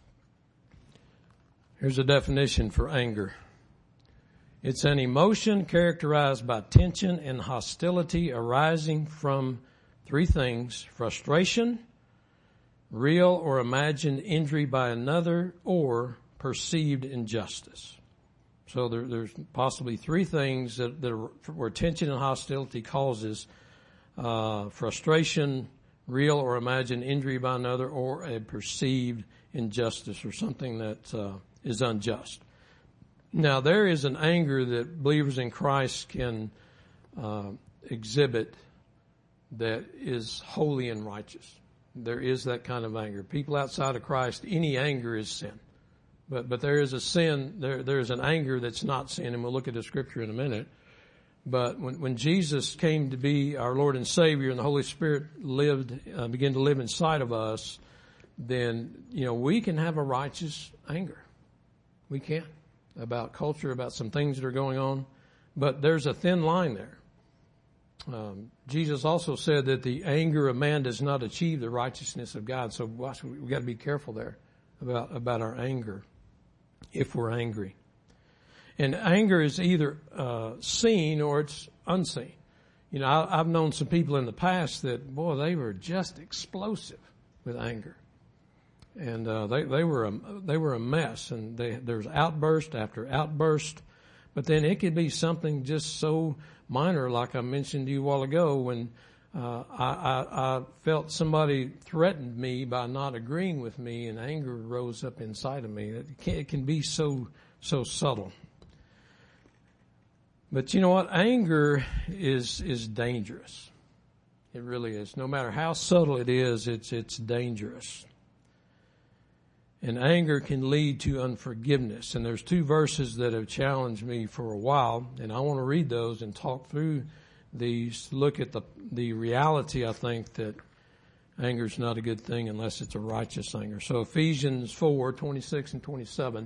Here's a definition for anger. It's an emotion characterized by tension and hostility arising from three things: frustration, real or imagined injury by another, or perceived injustice. So there, there's possibly three things that, that are, where tension and hostility causes uh, frustration, real or imagined injury by another, or a perceived injustice or something that uh, is unjust. Now, there is an anger that believers in Christ can uh, exhibit that is holy and righteous. There is that kind of anger. People outside of Christ, any anger is sin. But but there is a sin, there there is an anger that's not sin, and we'll look at the scripture in a minute. But when, when Jesus came to be our Lord and Savior and the Holy Spirit lived, uh, began to live inside of us, then, you know, we can have a righteous anger. We can. About culture, about some things that are going on. But there's a thin line there. Um, Jesus also said that the anger of man does not achieve the righteousness of God. So watch, we've got to be careful there about, about our anger, if we're angry. And anger is either uh, seen or it's unseen. You know, I, I've known some people in the past that, boy, they were just explosive with anger. And, uh, they, they were a, they were a mess, and they, there's outburst after outburst. But then it could be something just so minor, like I mentioned to you a while ago, when, uh, I, I, I felt somebody threatened me by not agreeing with me, and anger rose up inside of me. It can, it can be so, so subtle. But you know what? Anger is, is dangerous. It really is. No matter how subtle it is, it's, it's dangerous. And anger can lead to unforgiveness. And there's two verses that have challenged me for a while, and I want to read those and talk through these, look at the, the reality, I think, that anger is not a good thing unless it's a righteous anger. So Ephesians four, twenty-six and twenty-seven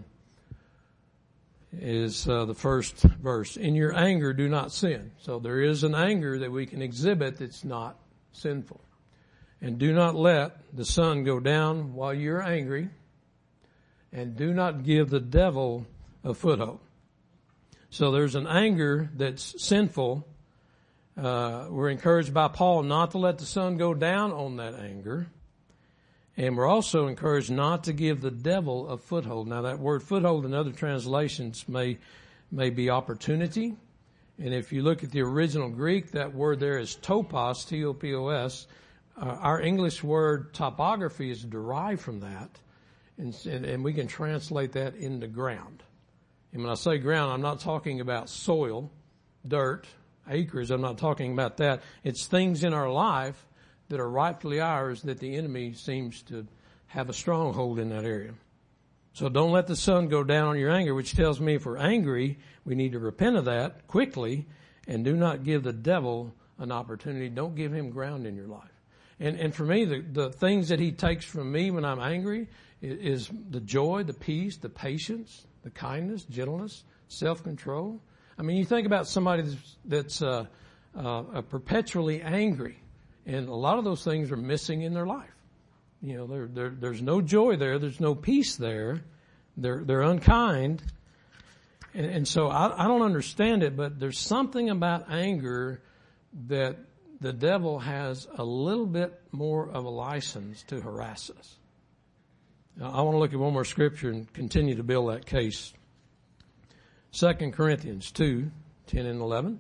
is uh, the first verse. In your anger, do not sin. So there is an anger that we can exhibit that's not sinful. And do not let the sun go down while you're angry. And do not give the devil a foothold. So there's an anger that's sinful. Uh, we're encouraged by Paul not to let the sun go down on that anger. And we're also encouraged not to give the devil a foothold. Now that word foothold in other translations may, may be opportunity. And if you look at the original Greek, that word there is topos, T O P O S. Uh, our English word topography is derived from that. And, and, and we can translate that into ground. And when I say ground, I'm not talking about soil, dirt, acres. I'm not talking about that. It's things in our life that are rightfully ours that the enemy seems to have a stronghold in that area. So don't let the sun go down on your anger, which tells me if we're angry, we need to repent of that quickly and do not give the devil an opportunity. Don't give him ground in your life. And, and for me, the, the things that he takes from me when I'm angry is the joy, the peace, the patience, the kindness, gentleness, self-control. I mean, you think about somebody that's, that's uh, uh, perpetually angry, and a lot of those things are missing in their life. You know, there, there, there's no joy there. There's no peace there. They're, they're unkind. And, and so I, I don't understand it, but there's something about anger that the devil has a little bit more of a license to harass us. Now, I want to look at one more scripture and continue to build that case. Second Corinthians two, ten and eleven.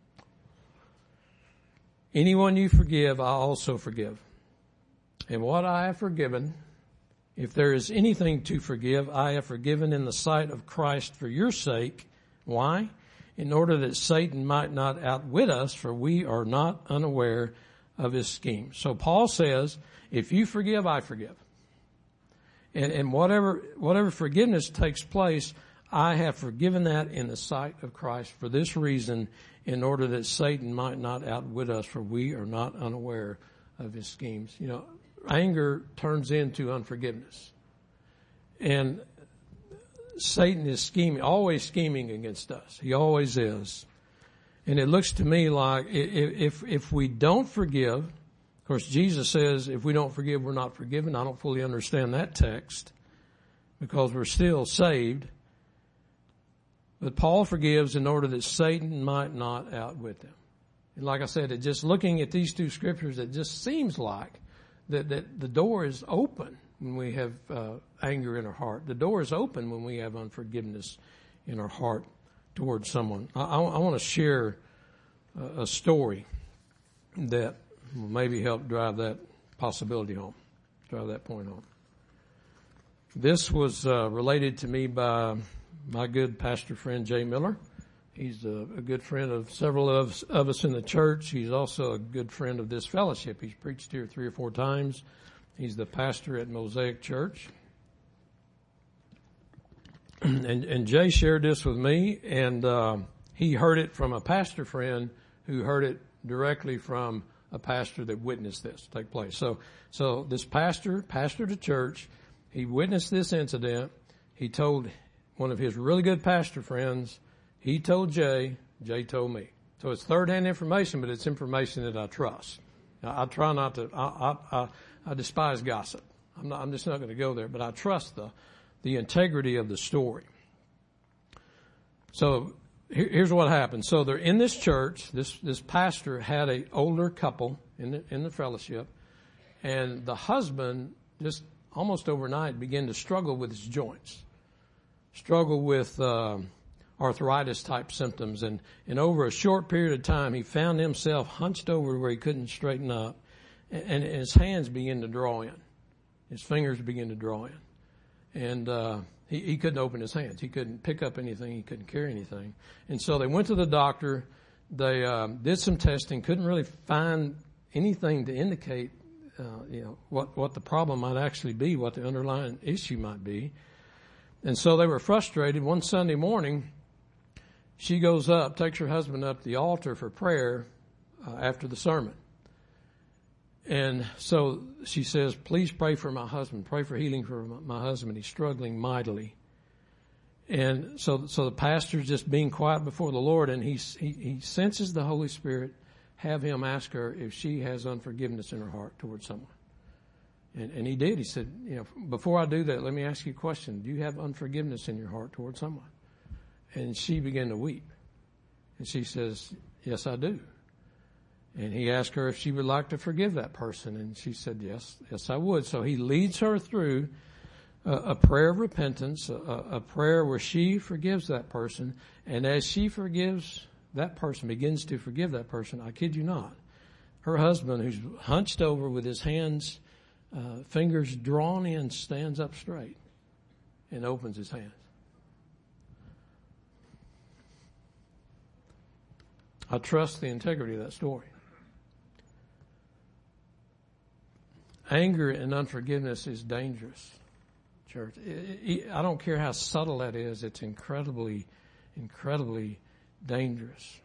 Anyone you forgive, I also forgive. And what I have forgiven, if there is anything to forgive, I have forgiven in the sight of Christ for your sake. Why? In order that Satan might not outwit us, for we are not unaware of his scheme. So Paul says, if you forgive, I forgive. And, and whatever, whatever forgiveness takes place, I have forgiven that in the sight of Christ for this reason, in order that Satan might not outwit us, for we are not unaware of his schemes. You know, anger turns into unforgiveness. And Satan is scheming, always scheming against us. He always is. And it looks to me like if, if we don't forgive, of course, Jesus says if we don't forgive, we're not forgiven. I don't fully understand that text because we're still saved. But Paul forgives in order that Satan might not outwit them. And like I said, it just looking at these two scriptures, it just seems like that, that the door is open when we have uh, anger in our heart. The door is open when we have unforgiveness in our heart towards someone. I, I, I want to share a, a story that will maybe help drive that possibility home, drive that point home. This was uh, related to me by my good pastor friend Jay Miller. He's a, a good friend of several of, of us in the church. He's also a good friend of this fellowship. He's preached here three or four times. He's the pastor at Mosaic Church. And, and Jay shared this with me, and uh, he heard it from a pastor friend who heard it directly from a pastor that witnessed this take place. So, so this pastor, pastor to church, he witnessed this incident. He told one of his really good pastor friends. He told Jay. Jay told me. So it's third-hand information, but it's information that I trust. I, I try not to. I, I, I, I despise gossip. I'm not. I'm just not going to go there. But I trust the the integrity of the story. So here, here's what happened. So they're in this church. This this pastor had a older couple in the in the fellowship, and the husband just almost overnight, began to struggle with his joints, struggle with uh, arthritis-type symptoms. And, and over a short period of time, he found himself hunched over where he couldn't straighten up, and, and his hands began to draw in. His fingers began to draw in. And uh, he, he couldn't open his hands. He couldn't pick up anything. He couldn't carry anything. And so they went to the doctor. They um, did some testing, couldn't really find anything to indicate uh, you know, what, what the problem might actually be, what the underlying issue might be. And so they were frustrated. One Sunday morning, she goes up, takes her husband up to the altar for prayer uh, after the sermon. And so she says, please pray for my husband. Pray for healing for my husband. He's struggling mightily. And so, so the pastor's just being quiet before the Lord, and he, he, he senses the Holy Spirit have him ask her if she has unforgiveness in her heart towards someone. And, and he did. He said, you know, before I do that, let me ask you a question. Do you have unforgiveness in your heart towards someone? And she began to weep. And she says, yes, I do. And he asked her if she would like to forgive that person. And she said, yes, yes, I would. So he leads her through a, a prayer of repentance, a, a prayer where she forgives that person. And as she forgives that person, begins to forgive that person, I kid you not, her husband, who's hunched over with his hands, uh, fingers drawn in, stands up straight and opens his hands. I trust the integrity of that story. Anger and unforgiveness is dangerous, church. I don't care how subtle that is. It's incredibly, incredibly dangerous.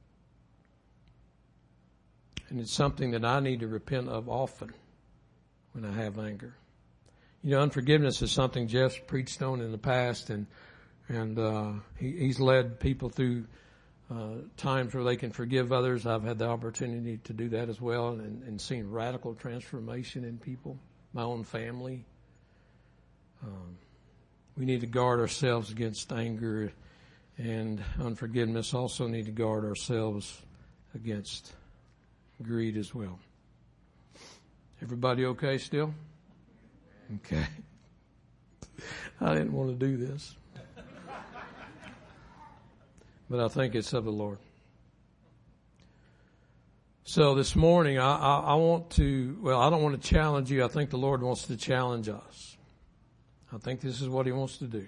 And it's something that I need to repent of often when I have anger. You know, unforgiveness is something Jeff's preached on in the past, and and uh, he, he's led people through Uh, times where they can forgive others. I've had the opportunity to do that as well, and, and seen radical transformation in people, my own family. Um, we need to guard ourselves against anger and unforgiveness. Also need to guard ourselves against greed as well. Everybody okay still? Okay. I didn't want to do this. But I think it's of the Lord. So this morning, I, I, I want to, well, I don't want to challenge you. I think the Lord wants to challenge us. I think this is what He wants to do.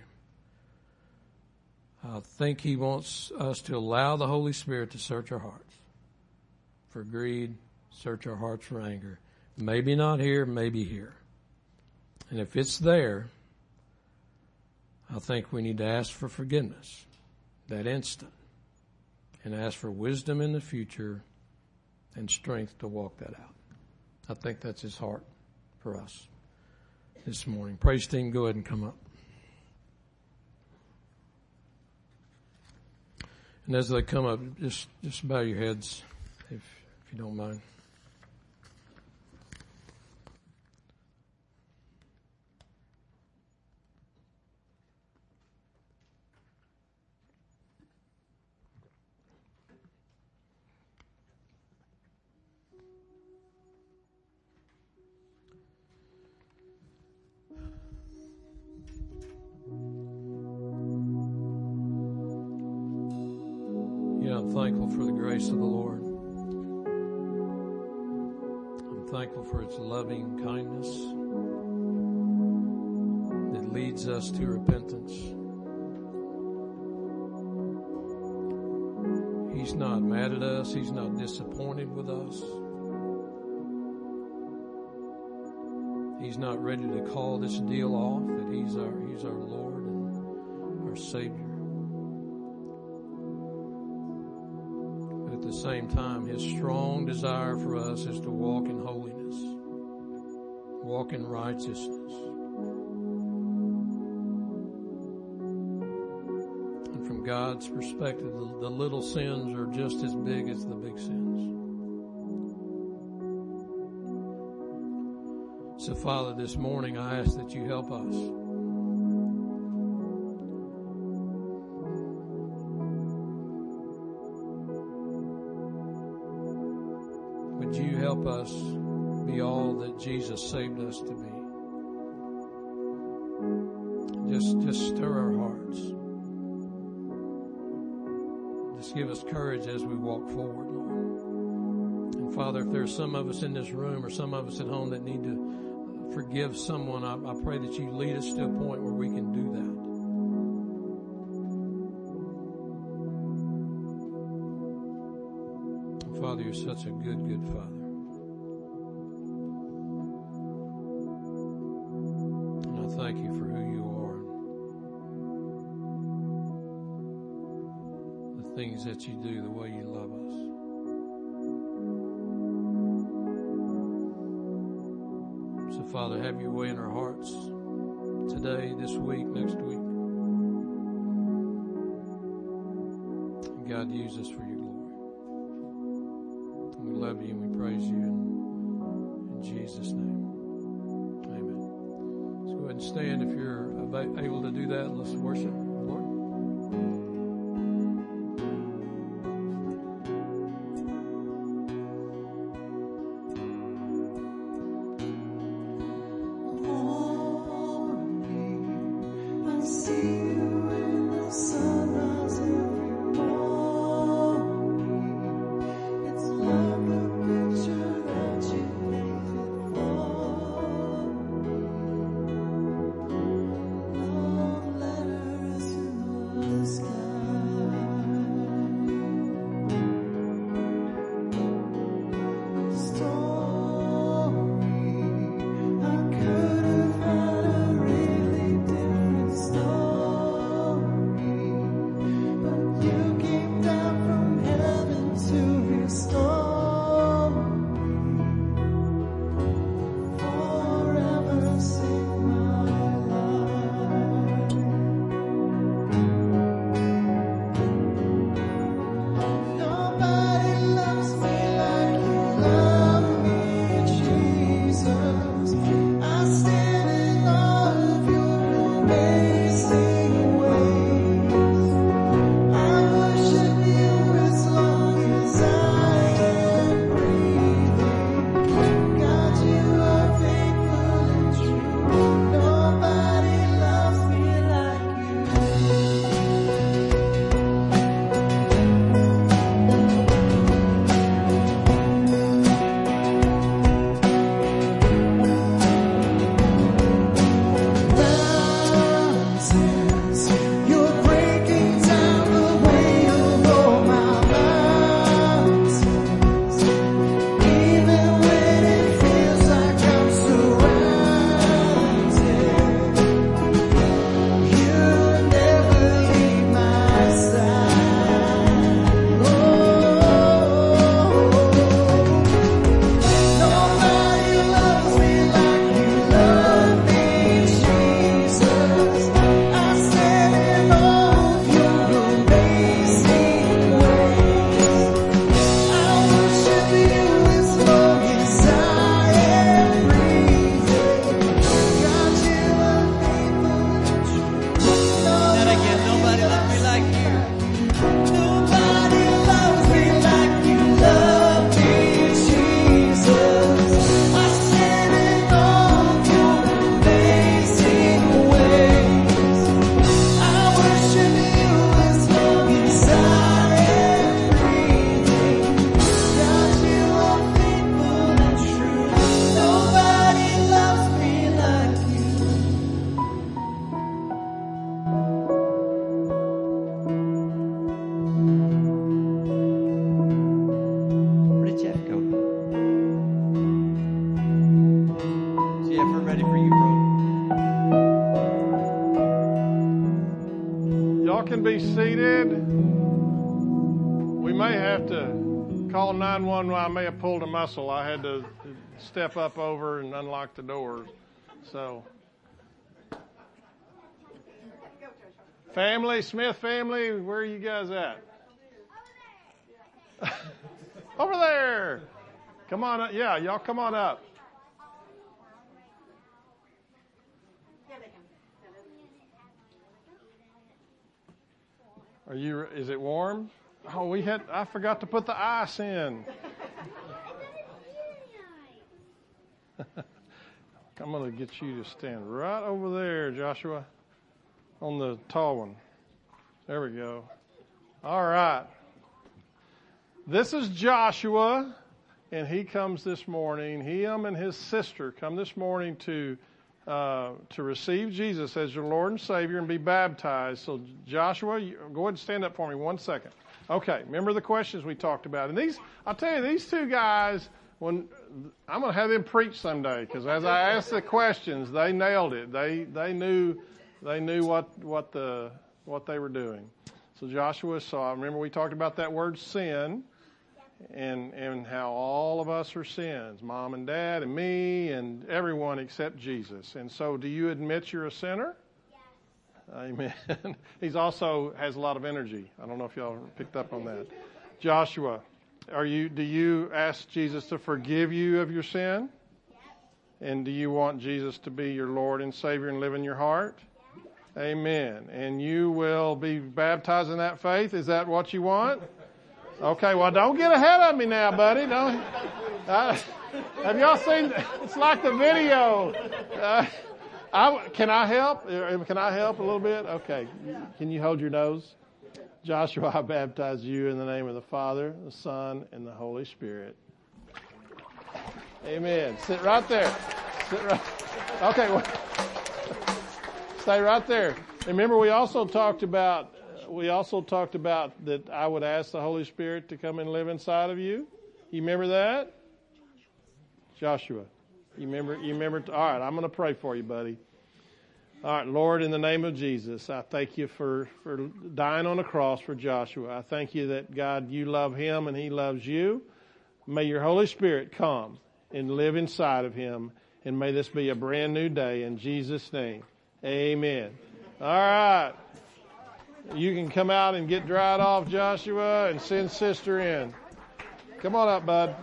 I think He wants us to allow the Holy Spirit to search our hearts for greed, search our hearts for anger. Maybe not here, maybe here. And if it's there, I think we need to ask for forgiveness that instant, and ask for wisdom in the future and strength to walk that out. I think that's His heart for us this morning. Praise team, go ahead and come up. And as they come up, just, just bow your heads if, if you don't mind. I'm thankful for the grace of the Lord. I'm thankful for its loving kindness that leads us to repentance. He's not mad at us. He's not disappointed with us. He's not ready to call this deal off, that He's our, He's our Lord and our Savior. At the same time, His strong desire for us is to walk in holiness, walk in righteousness. And from God's perspective, the, the little sins are just as big as the big sins. So, Father, this morning I ask that You help us. Would You help us be all that Jesus saved us to be? Just, just stir our hearts. Just give us courage as we walk forward, Lord. And Father, if there's some of us in this room or some of us at home that need to forgive someone, I, I pray that you lead us to a point where we can do that. And Father, you're such a good, good Father. And I thank you for who you are. The things that you do, the way you love us. So, Father, have your way in our hearts today, this week, next week. And God, use us for your glory. And we love you and we praise you in, in Jesus' name. Amen. Let's go ahead and stand if you're able to do that. Let's worship the Lord. Be seated. We may have to call nine one one. I may have pulled a muscle. I had to step up over and unlock the doors. So, family, Smith family, where are you guys at? Over there. Come on up. Yeah, y'all come on up. Are you, is it warm? Oh, we had, I forgot to put the ice in. I'm going to get you to stand right over there, Joshua. on the tall one. There we go. All right. This is Joshua, and he comes this morning. Him and his sister come this morning to uh, to receive Jesus as your Lord and Savior and be baptized. So, Joshua, you, go ahead and stand up for me one second. Okay, remember the questions we talked about. And these, I'll tell you, these two guys, when I'm going to have them preach someday, because as I asked the questions, they nailed it. They they knew they knew what what the what they were doing. So Joshua saw. Remember we talked about that word sin, and and how all of us are sins, mom and dad and me and everyone except Jesus. And so, do you admit you're a sinner? Amen. He's also has a lot of energy. I don't know if y'all picked up on that. Joshua, are you? Do you ask Jesus to forgive you of your sin? And do you want Jesus to be your Lord and Savior and live in your heart? Amen. And you will be baptized in that faith? Is that what you want? Okay, well, don't get ahead of me now, buddy. Don't. Uh, have y'all seen? It's like the video. Uh, I, can I help? Can I help a little bit? Okay. Can you hold your nose? Joshua, I baptize you in the name of the Father, the Son, and the Holy Spirit. Amen. Sit right there. Sit right. Okay. Well, stay right there. Remember, we also talked about we also talked about that I would ask the Holy Spirit to come and live inside of you. You remember that, Joshua? You remember? You remember? All right, I'm going to pray for you, buddy. All right, Lord, in the name of Jesus, I thank you for, for dying on the cross for Joshua. I thank you that, God, you love him and he loves you. May your Holy Spirit come and live inside of him, and may this be a brand new day in Jesus' name. Amen. All right. You can come out and get dried off, Joshua, and send sister in. Come on up, bud.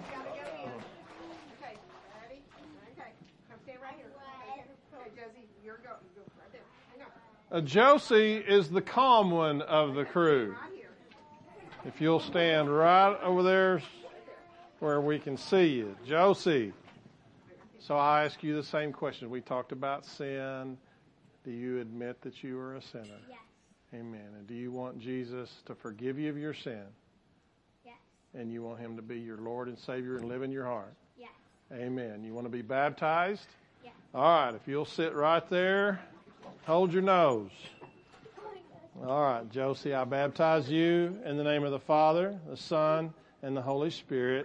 Uh, Josie is the calm one of the crew. If you'll stand right over there where we can see you. Josie. So I ask you the same question. We talked about sin. Do you admit that you are a sinner? Yes. Amen. And do you want Jesus to forgive you of your sin? Yes. And you want him to be your Lord and Savior and live in your heart? Yes. Amen. You want to be baptized? Yes. All right. If you'll sit right there, hold your nose. All right, Josie, I baptize you in the name of the Father, the Son, and the Holy Spirit.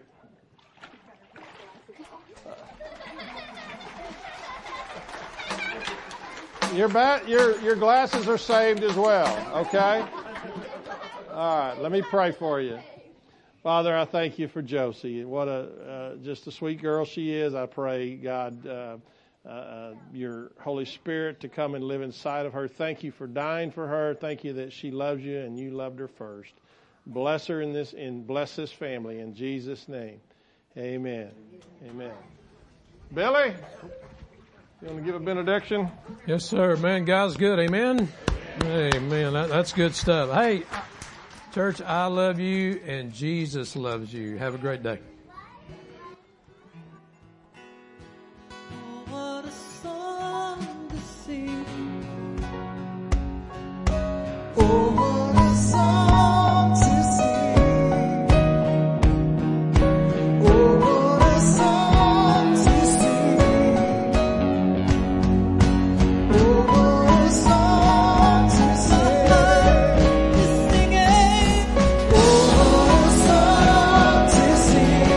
Your, ba- your, your glasses are saved as well, okay? All right, let me pray for you. Father, I thank you for Josie. What a uh, just a sweet girl she is. I pray, God, uh, uh, your Holy Spirit to come and live inside of her. Thank you for dying for her. Thank you that she loves you and you loved her first. Bless her in this, and bless this family in Jesus' name. Amen. Amen. Billy? You want to give a benediction? Yes, sir. Man, God's good. Amen. Amen. That, that's good stuff. Hey, church, I love you and Jesus loves you. Have a great day. What a song to sing. Oh, what a song to sing. Oh, what a song to sing. Oh, what a song to sing. Is singing. Oh, what a song to sing.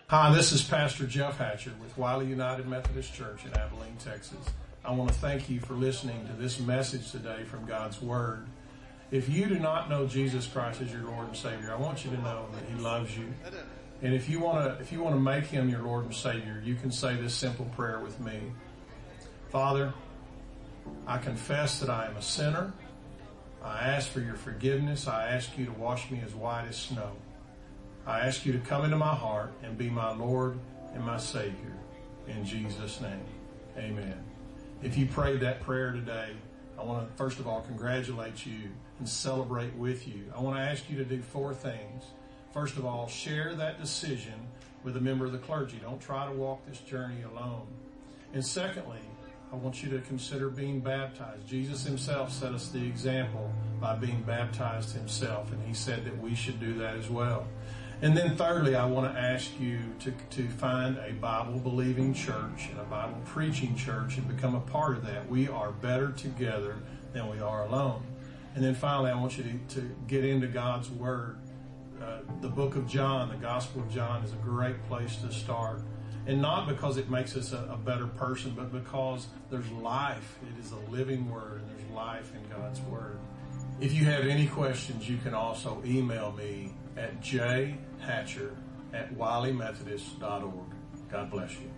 Hi, this is Pastor Jeff Hatcher with Wiley United Methodist Church in Abilene, Texas. I want to thank you for listening to this message today from God's Word. If you do not know Jesus Christ as your Lord and Savior, I want you to know that He loves you. And if you want to, if you want to make Him your Lord and Savior, you can say this simple prayer with me. Father, I confess that I am a sinner. I ask for your forgiveness. I ask you to wash me as white as snow. I ask you to come into my heart and be my Lord and my Savior. In Jesus' name, amen. If you prayed that prayer today, I want to first of all congratulate you and celebrate with you. I want to ask you to do four things. First of all, share that decision with a member of the clergy. Don't try to walk this journey alone. And secondly, I want you to consider being baptized. Jesus himself set us the example by being baptized himself, and he said that we should do that as well. And then thirdly, I want to ask you to, to find a Bible-believing church and a Bible-preaching church and become a part of that. We are better together than we are alone. And then finally, I want you to, to get into God's Word. Uh, the book of John, the Gospel of John, is a great place to start. And not because it makes us a, a better person, but because there's life. It is a living Word, and there's life in God's Word. If you have any questions, you can also email me at j hatcher at wiley methodist dot org. God bless you.